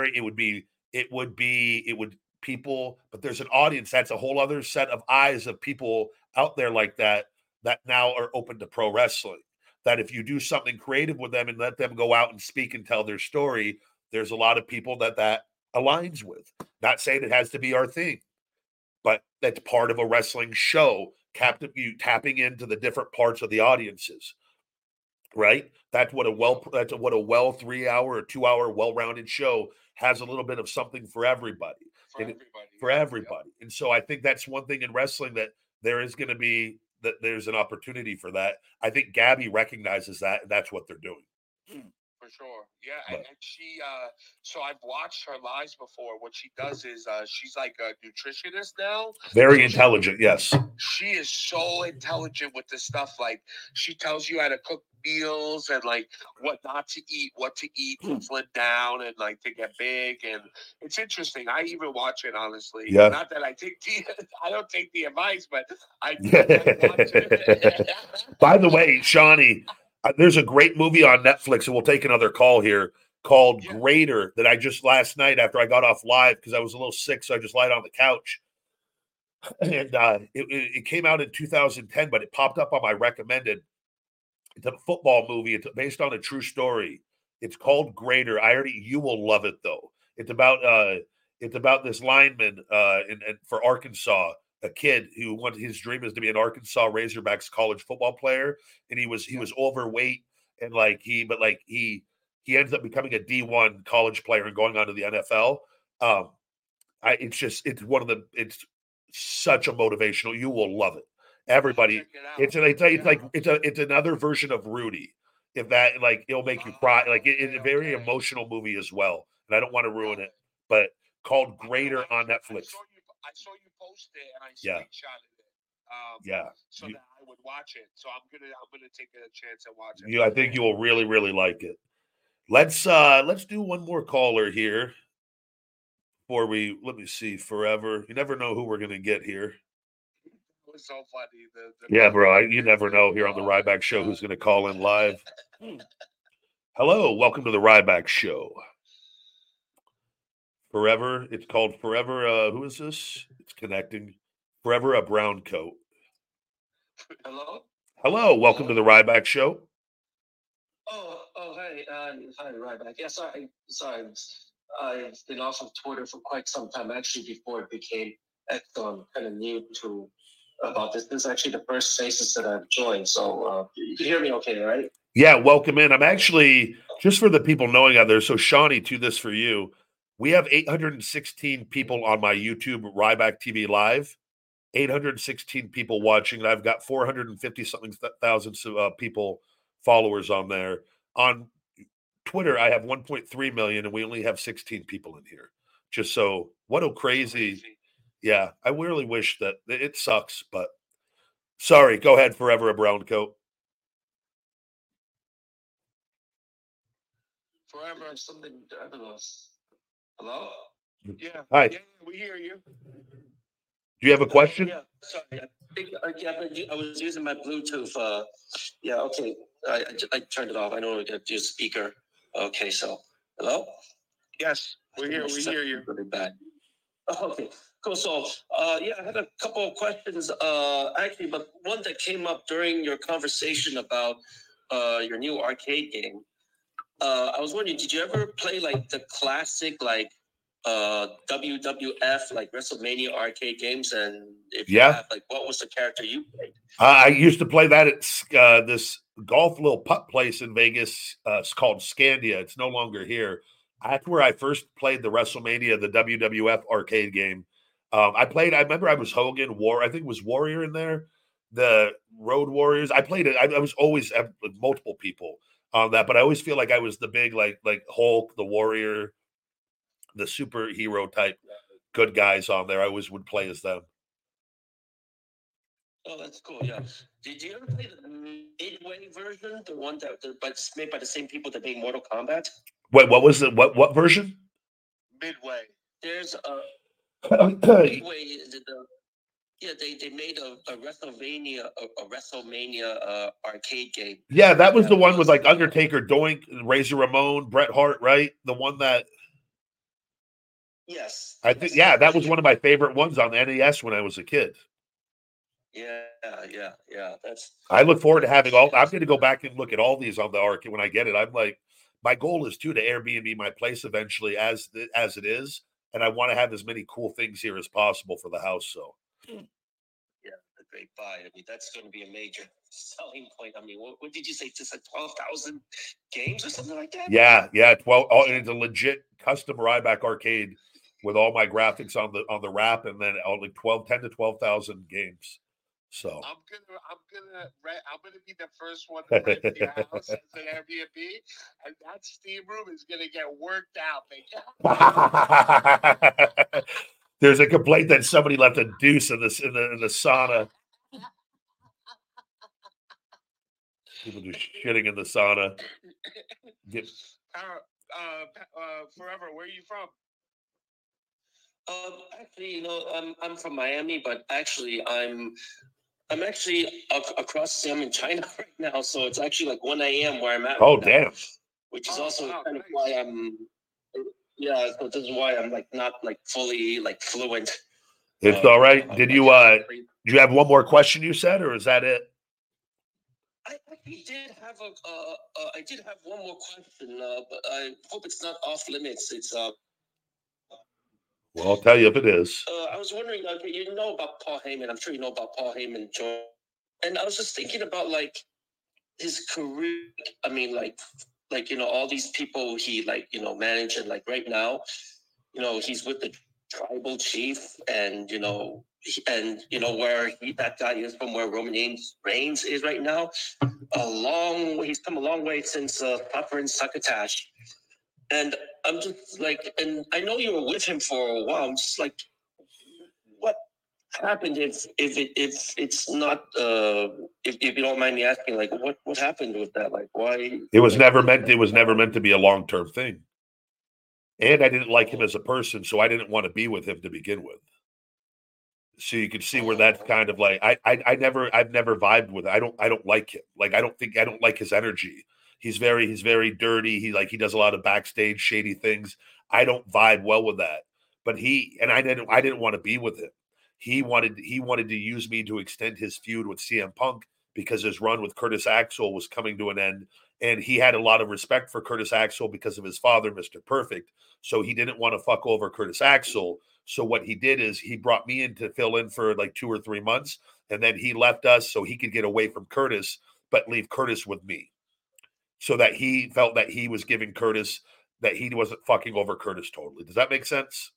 people, but there's an audience. That's a whole other set of eyes of people out there like that now are open to pro wrestling. That if you do something creative with them and let them go out and speak and tell their story, there's a lot of people that aligns with. Not saying it has to be our thing, but that's part of a wrestling show. You tapping into the different parts of the audiences, right? That's what a well 3 hour or 2 hour well-rounded show has a little bit of something for everybody. For everybody. And so I think that's one thing in wrestling that there is going to be. That there's an opportunity for that. I think Gabby recognizes that, and that's what they're doing. For sure. Yeah. And she, so I've watched her lives before. What she does is she's like a nutritionist now. Very intelligent, yes. She is so intelligent with this stuff. Like she tells you how to cook meals and like what not to eat, what to eat to slim down and like to get big. And it's interesting. I even watch it, honestly. Yeah. Not that I don't take the advice, but I watch it. By the way, Shawnee, there's a great movie on Netflix, and we'll take another call here, called Greater, that I just last night after I got off live because I was a little sick, so I just lied on the couch. And it came out in 2010, but it popped up on my recommended. It's a football movie. It's based on a true story. It's called Greater. You will love it though. It's about this lineman for Arkansas, a kid who his dream is to be an Arkansas Razorbacks college football player, and he was overweight and he ends up becoming a D1 college player and going on to the NFL. It's such a motivational. You will love it. Everybody, it's another version of Rudy. If that it'll make you cry. It's a very emotional movie as well. And I don't want to ruin it, but called Greater on Netflix. I saw you post it and I screenshotted it. So that I would watch it. So I'm gonna take a chance and watch it. I think you will really, really like it. Let's do one more caller here before let me see. Forever. You never know who we're gonna get here. It was so funny. Yeah, bro. You never know here on the Ryback Show who's gonna call in live. Hello, welcome to the Ryback Show. Forever. It's called Forever. Who is this? It's connecting. Forever a Brown Coat. Hello. Hello. Welcome to the Ryback Show. Hey. Hi, Ryback. Yeah, sorry. I've been off of Twitter for quite some time. Actually, before it became X, I'm kind of new to about this. This is actually the first Spaces that I've joined. So you can hear me okay, right? Yeah, welcome in. I'm actually, just for the people knowing out there, so Shawnee, to this for you. We have 816 people on my YouTube Ryback TV Live, 816 people watching, and I've got 450-something thousand people, followers on there. On Twitter, I have 1.3 million, and we only have 16 people in here. Just so, what a crazy. Yeah, I really wish that it sucks, but sorry. Go ahead, Forever a Brown Coat. Forever something, I don't know. Hello? Yeah. Hi. Yeah, we hear you. Do you have a question? Yeah, sorry. I was using my Bluetooth. Okay. I turned it off. I know I got to use speaker. Okay, so hello? Yes, we hear you. Really bad. Okay, cool. So, I had a couple of questions, actually, but one that came up during your conversation about your new arcade game. I was wondering, did you ever play the classic WWF WrestleMania arcade games? And if you have, what was the character you played? I used to play that at this golf little putt place in Vegas. It's called Scandia. It's no longer here. That's where I first played the WrestleMania, the WWF arcade game. I remember I was Hogan, I think it was Warrior in there, the Road Warriors. I played it. I was always with multiple people on that, but I always feel like I was the big, like Hulk, the Warrior, the superhero type good guys on there. I always would play as them. Oh, that's cool. Yeah. Did you ever play the Midway version, the one that's made by the same people that made Mortal Kombat? Wait, what was it? What version? Midway. There's Midway. They made a WrestleMania arcade game. Yeah, that was the one with Undertaker, Doink, Razor Ramon, Bret Hart, right? The one that. Yes. I think that was one of my favorite ones on NES when I was a kid. Yeah. I look forward to having all. I'm going to go back and look at all these on the arcade when I get it. I'm like, my goal is to Airbnb my place eventually as it is, and I want to have as many cool things here as possible for the house. So. Yeah, a great buy. I mean, that's going to be a major selling point. I mean, what did you say? Just 12,000 games or something like that? Yeah, 12. And it's a legit custom Ryback arcade with all my graphics on the wrap, and then 10 to 12,000 games. So I'm gonna be the first one to rent your house as an Airbnb, and that steam room is gonna get worked out. There's a complaint that somebody left a deuce in the sauna. People just shitting in the sauna. Forever, where are you from? Actually, I'm from Miami, but actually, I'm actually across. I'm in China right now, so it's actually 1 a.m. where I'm at. Oh, right damn! Now, which is also kind of why I'm. Yeah, so this is why I'm not fully fluent. It's all right. Did you have one more question? You said, or is that it? I actually did have I did have one more question, but I hope it's not off limits. It's Well, I'll tell you if it is. I was wondering, you know about Paul Heyman. I'm sure you know about Paul Heyman, Joe. And I was just thinking about like his career. I mean, like all these people he managed, and like right now, he's with the tribal chief, and where that guy is from, where Roman Reigns is right now. He's come a long way since Papa and Succotash. And I'm just like, and I know you were with him for a while. I'm just like, what happened if it's not if you don't mind me asking, like what happened with that? Like why? It was never meant to be a long-term thing. And I didn't like him as a person, so I didn't want to be with him to begin with. So you can see where that's kind of like I've never vibed with it. I don't like him. Like I don't like his energy. He's very dirty. He does a lot of backstage shady things. I don't vibe well with that. But I didn't want to be with him. He wanted to use me to extend his feud with CM Punk because his run with Curtis Axel was coming to an end. And he had a lot of respect for Curtis Axel because of his father, Mr. Perfect. So he didn't want to fuck over Curtis Axel. So what he did is he brought me in to fill in for like 2 or 3 months. And then he left us so he could get away from Curtis, but leave Curtis with me. So that he felt that he was giving Curtis, that he wasn't fucking over Curtis totally. Does that make sense?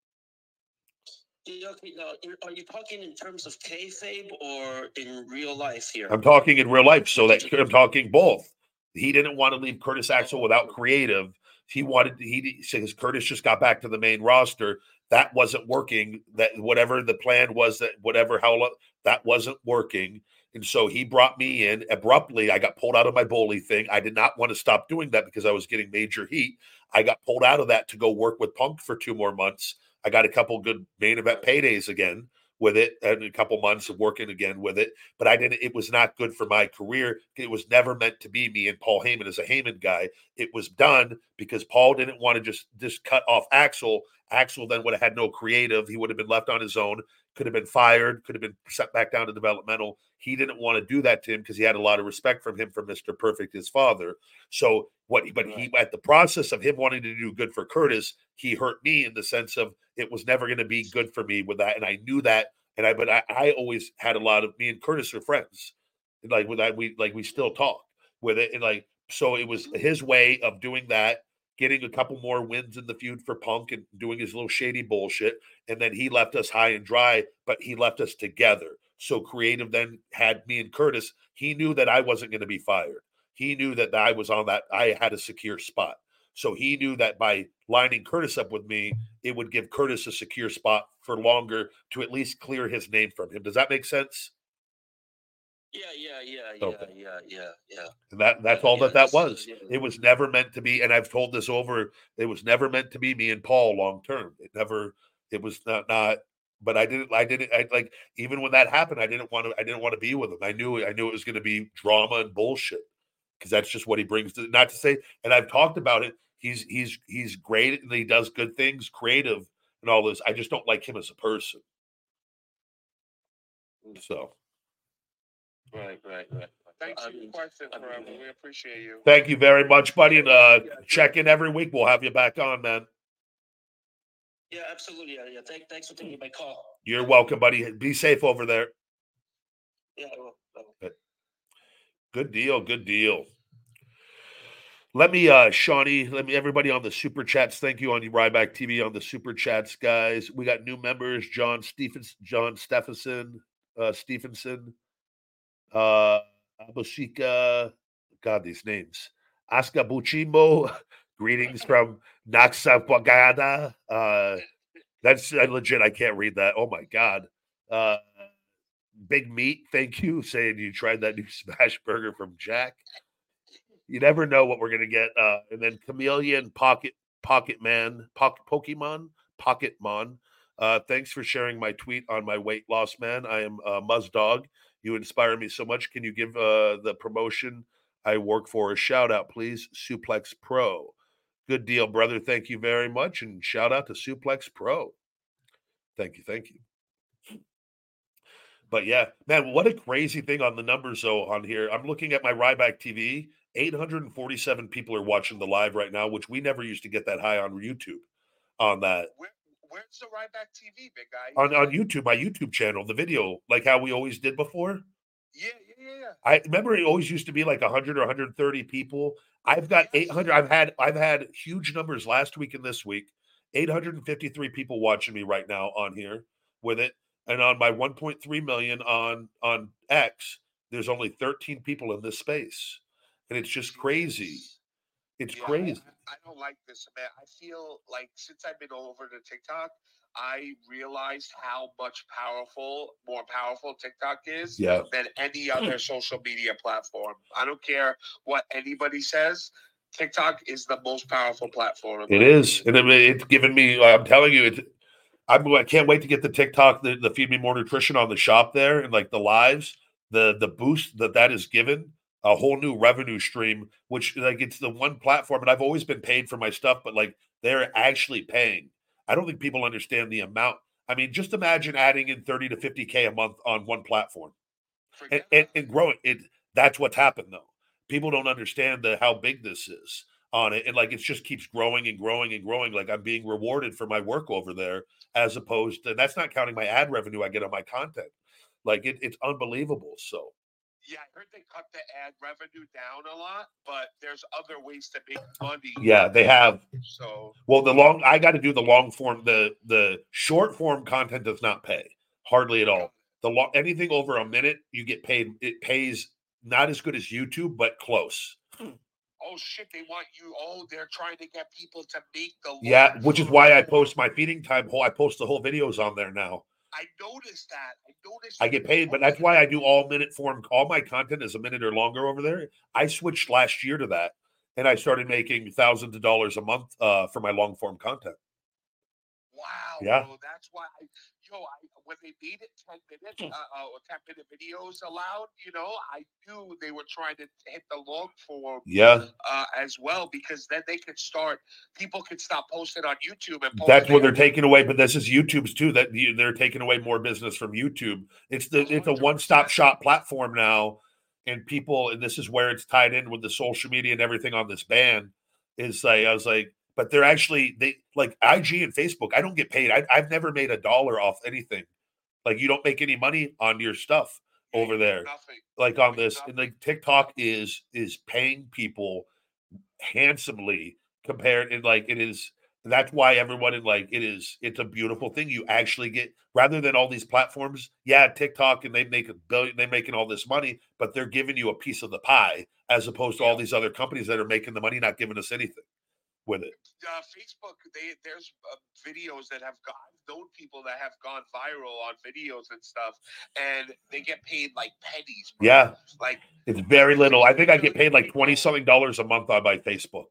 Okay, now, are you talking in terms of kayfabe or in real life here? I'm talking in real life, so that I'm talking both. He didn't want to leave Curtis Axel without creative. Since Curtis just got back to the main roster, that wasn't working. That whatever the plan was, that wasn't working. And so he brought me in abruptly. I got pulled out of my bully thing. I did not want to stop doing that because I was getting major heat. I got pulled out of that to go work with Punk for 2 more months. I got a couple good main event paydays again with it, and a couple months of working again with it. But it was not good for my career. It was never meant to be me and Paul Heyman as a Heyman guy. It was done because Paul didn't want to just cut off Axel. Axel then would have had no creative. He would have been left on his own, could have been fired, could have been sent back down to developmental. He didn't want to do that to him because he had a lot of respect from him, from Mr. Perfect, his father. So he, at the process of him wanting to do good for Curtis, he hurt me in the sense of it was never going to be good for me with that. And I knew that. But I always had a lot of, me and Curtis are friends. And like with that, we still talk with it. And so it was his way of doing that, getting a couple more wins in the feud for Punk and doing his little shady bullshit. And then he left us high and dry, but he left us together. So creative then had me and Curtis. He knew that I wasn't going to be fired. He knew that I was on that. I had a secure spot. So he knew that by lining Curtis up with me, it would give Curtis a secure spot for longer to at least clear his name from him. Does that make sense? Yeah. And that's all that was. It was never meant to be, and I've told this over, it was never meant to be me and Paul long term. It was not. But I like, even when that happened, I didn't want to be with him. I knew it was going to be drama and bullshit because that's just what he brings to, not to say, and I've talked about it. He's great and he does good things, creative and all this. I just don't like him as a person. So. Right. Thanks for your question, forever. We appreciate you. Thank you very much, buddy. And check in every week. We'll have you back on, man. Yeah, absolutely. Yeah. Thanks for taking my call. You're welcome, buddy. Be safe over there. Yeah, I will. Good deal. Let me, Shawnee, everybody on the super chats. Thank you on Ryback TV on the super chats, guys. We got new members: John Stephenson, Abusika, God, these names. Aska Buchimbo, greetings from Naxapagada. That's legit. I can't read that. Oh my God. Big Meat, thank you, saying you tried that new smash burger from Jack. You never know what we're gonna get. And then Chameleon Pokemon. Thanks for sharing my tweet on my weight loss, man. I am Muzz Dog. You inspire me so much. Can you give the promotion I work for a shout out, please? Suplex Pro. Good deal, brother. Thank you very much. And shout out to Suplex Pro. Thank you. But yeah, man, what a crazy thing on the numbers, though, on here. I'm looking at my Ryback TV. 847 people are watching the live right now, which we never used to get that high on YouTube on that. Where's the Ryback TV, big guy? On YouTube, my YouTube channel, the video, like how we always did before. Yeah. I remember it always used to be like 100 or 130 people. I've got 800. I've had huge numbers last week and this week. 853 people watching me right now on here with it, and on my 1.3 million on X, there's only 13 people in this space, and it's just crazy. It's crazy. I don't like this, man. I feel like since I've been over to TikTok, I realized how much more powerful TikTok is than any other social media platform. I don't care what anybody says. TikTok is the most powerful platform. It is. And it's given me, I'm telling you, I can't wait to get the TikTok, the Feed Me More Nutrition on the shop there and like the lives, the boost that is given. A whole new revenue stream, which like it's the one platform, and I've always been paid for my stuff, but like they're actually paying. I don't think people understand the amount. I mean, just imagine adding in 30 to 50K a month on one platform and growing it. That's what's happened though. People don't understand how big this is on it. And like, it just keeps growing and growing and growing. Like I'm being rewarded for my work over there as opposed to, and that's not counting my ad revenue I get on my content. Like it's unbelievable. So. Yeah, I heard they cut the ad revenue down a lot, but there's other ways to make money. Yeah, they have. So, well, I got to do the long form. The short form content does not pay hardly at all. Anything over a minute, you get paid. It pays not as good as YouTube, but close. Oh shit! They want you. Oh, they're trying to get people to make the. Yeah, which is why I post my feeding time. I post the whole videos on there now. I noticed that. I get paid, but that's why I do all minute form. All my content is a minute or longer over there. I switched last year to that, and I started making thousands of dollars a month for my long form content. Wow. Yeah. Bro, that's why when they made it 10-minute videos allowed, I knew they were trying to hit the long form as well, because then people could stop posting on YouTube. And that's what they're taking away. But this is YouTube's too, that they're taking away more business from YouTube. It's a one-stop shop platform now. And and this is where it's tied in with the social media and everything on this ban is like, I was like, but they're actually, like IG and Facebook, I don't get paid. I've never made $1 off anything. Like you don't make any money on your stuff over there. Nothing. Like on this. And like TikTok is paying people handsomely compared, and like it is. That's why everyone it's a beautiful thing. You actually get, rather than all these platforms, TikTok, and they make they're making all this money, but they're giving you a piece of the pie as opposed to all these other companies that are making the money, not giving us anything with it. Facebook, there's videos that have known people that have gone viral on videos and stuff, and they get paid like pennies. Bro. Yeah, like it's very little. I think I get paid like $20-something a month on my Facebook,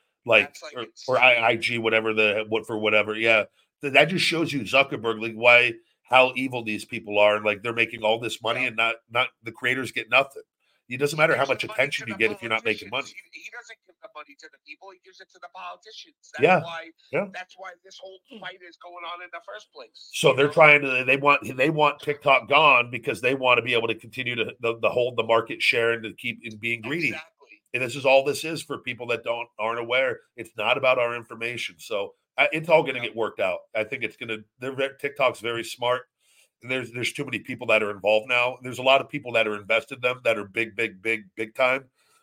or IG, whatever for whatever. Yeah, that just shows you Zuckerberg, like how evil these people are, and like they're making all this money, and not the creators get nothing. It doesn't matter how much attention you get if you're not making money. He doesn't give the money to the people. He gives it to the politicians. That's why this whole fight is going on in the first place. So they're trying to. They want TikTok gone because they want to be able to continue to hold the market share and to keep being greedy. Exactly. And this is all this is for people that aren't aware. It's not about our information. So it's all going to get worked out. I think it's going to. TikTok's very smart. And there's too many people that are involved now. There's a lot of people that are invested in them that are big time.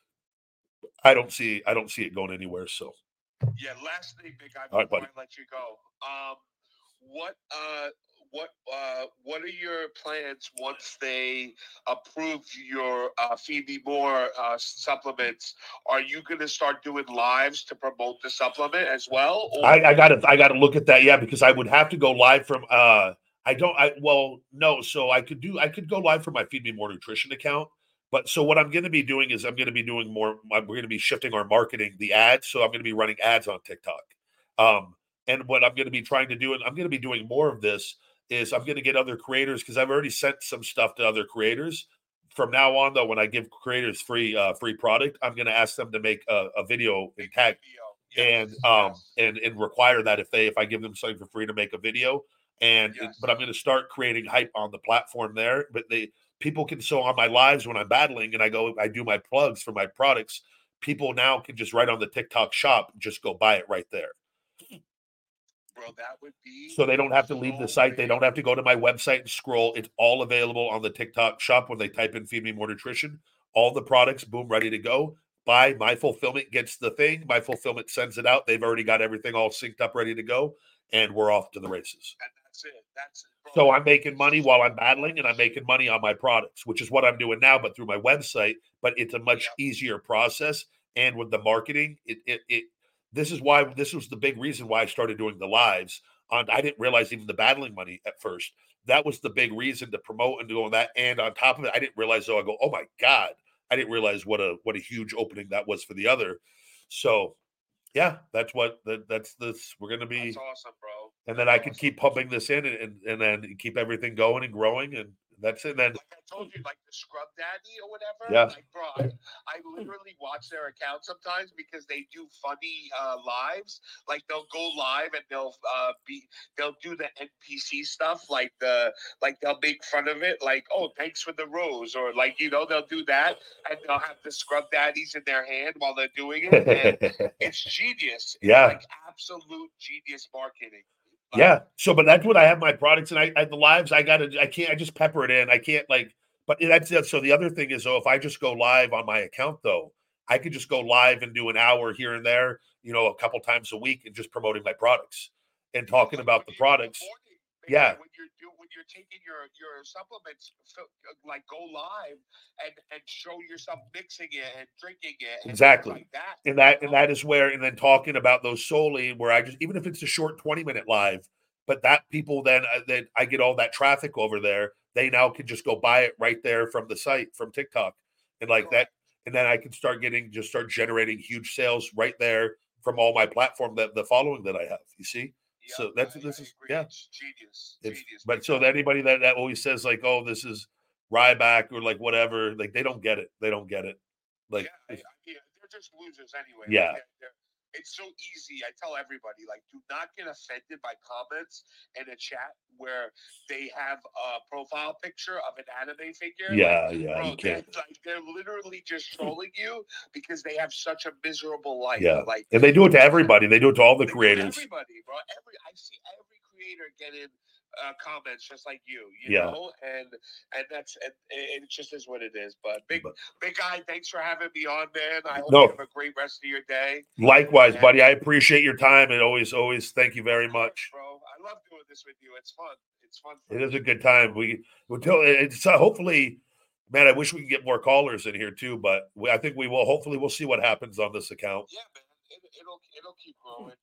I don't see it going anywhere. So last thing, big guy, before I let you go. What are your plans once they approve your Feed Me More supplements? Are you going to start doing lives to promote the supplement as well? Or? I got to look at that. Yeah, because I would have to go live from. No. So I could go live from my Feed Me More Nutrition account. But so what I'm going to be doing is I'm going to be doing more. We're going to be shifting our marketing, the ads. So I'm going to be running ads on TikTok. And what I'm going to be trying to do, and I'm going to be doing more of this, is I'm going to get other creators, because I've already sent some stuff to other creators. From now on, though, when I give creators free product, I'm going to ask them to make a video and tag and require that if I give them something for free to make a video. But I'm going to start creating hype on the platform there. But people can, so on my lives when I'm battling and I do my plugs for my products, people now can just right on the TikTok shop, just go buy it right there. bro. That would be So they don't have to leave the so site. They big. don't have to go to my website and scroll. It's all available on the TikTok shop when they type in Feed Me More Nutrition. All the products, boom, ready to go. Buy. My fulfillment gets the thing. My fulfillment sends it out. They've already got everything all synced up, ready to go. And we're off to the races. And that's it. That's it, bro. So I'm making money while I'm battling, and I'm making money on my products, which is what I'm doing now, but through my website. But it's a much easier process. And with the marketing, this is why this was the big reason why I started doing the lives. I didn't realize even the battling money at first. That was the big reason to promote and doing that. And on top of it, I didn't realize, I go, oh my God, I didn't realize what a huge opening that was for the other. So yeah, that's this. We're gonna be. That's awesome, bro. And then I can keep pumping this in and then keep everything going and growing, and that's it. And then, like I told you, like the Scrub Daddy or whatever. Yeah. Like, bro, I literally watch their account sometimes because they do funny lives. Like they'll go live and they'll do the NPC stuff. Like they'll make fun of it. Like, oh, thanks for the rose, or like they'll do that, and they'll have the Scrub Daddies in their hand while they're doing it. And it's genius. It's Yeah. like absolute genius marketing. Yeah. So, but that's what I have my products, and I the lives. I just pepper it in. I can't but that's it. So the other thing is, if I just go live on my account, though, I could just go live and do an hour here and there, a couple times a week, and just promoting my products and talking about the products. Yeah. When you're taking your supplements, like go live and show yourself mixing it and drinking it. And Exactly. like that. And that is where, and then talking about those solely, where I just, even if it's a short 20-minute live, but that people then that I get all that traffic over there, they now can just go buy it right there from the site, from TikTok, and like that, and then I can start generating huge sales right there from all my platform, the following that I have. You see. Yeah, So this is It's genius. But so anybody that always says like, oh, this is Ryback or like whatever, like they don't get it. They don't get it. Like, they're just losers anyway. Yeah. Like, it's so easy. I tell everybody, like, do not get offended by comments in a chat where they have a profile picture of an anime figure. Yeah, like, yeah, bro, you can't. They're literally just trolling you because they have such a miserable life. Yeah, like, and they do it to everybody. They do it to all the creators. Everybody, bro. I see every creator getting comments just like you Yeah. know, and that's and it just is what it is. But big guy, thanks for having me on, man. I hope you have a great rest of your day. Likewise, buddy. I appreciate your time, and always thank you very much, bro. I love doing this with you. It's fun. It's fun. It is a good time. It's hopefully, man. I wish we could get more callers in here too, but I think we will. Hopefully, we'll see what happens on this account. Yeah, man. It'll keep growing.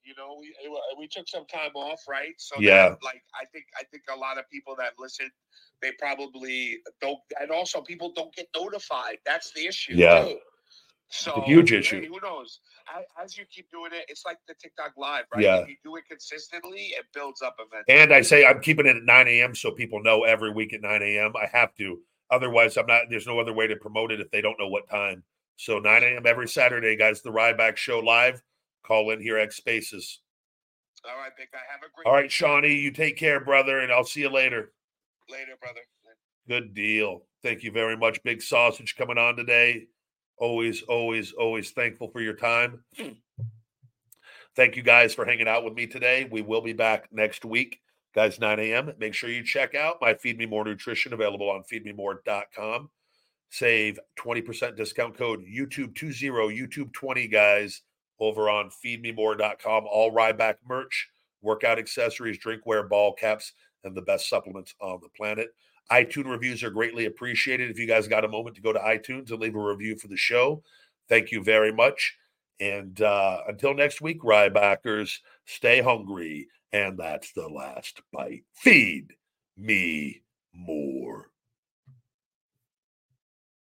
We took some time off, right? So yeah, I think a lot of people that listen, they probably don't, and also people don't get notified. That's the issue. Yeah. Too. So it's a huge issue. Hey, who knows? As you keep doing it, it's like the TikTok live, right? Yeah. If you do it consistently, it builds up eventually. And I say I'm keeping it at 9 a.m. so people know every week at 9 a.m. I have to. Otherwise, there's no other way to promote it if they don't know what time. So 9 a.m. every Saturday, guys, the Ryback Show live. Call in here, X Spaces. All right, big guy. Have a great All right, Shawnee, you take care, brother, and I'll see you later. Later, brother. Good deal. Thank you very much. Big Sausage coming on today. Always thankful for your time. Thank you guys for hanging out with me today. We will be back next week, guys, 9 a.m. Make sure you check out my Feed Me More Nutrition, available on feedmemore.com. Save 20% discount code YouTube20, YouTube20, guys, over on feedmemore.com. All Ryback merch, workout accessories, drinkware, ball caps, and the best supplements on the planet. iTunes reviews are greatly appreciated. If you guys got a moment to go to iTunes and leave a review for the show, thank you very much. And until next week, Rybackers, stay hungry. And that's the last bite. Feed me more.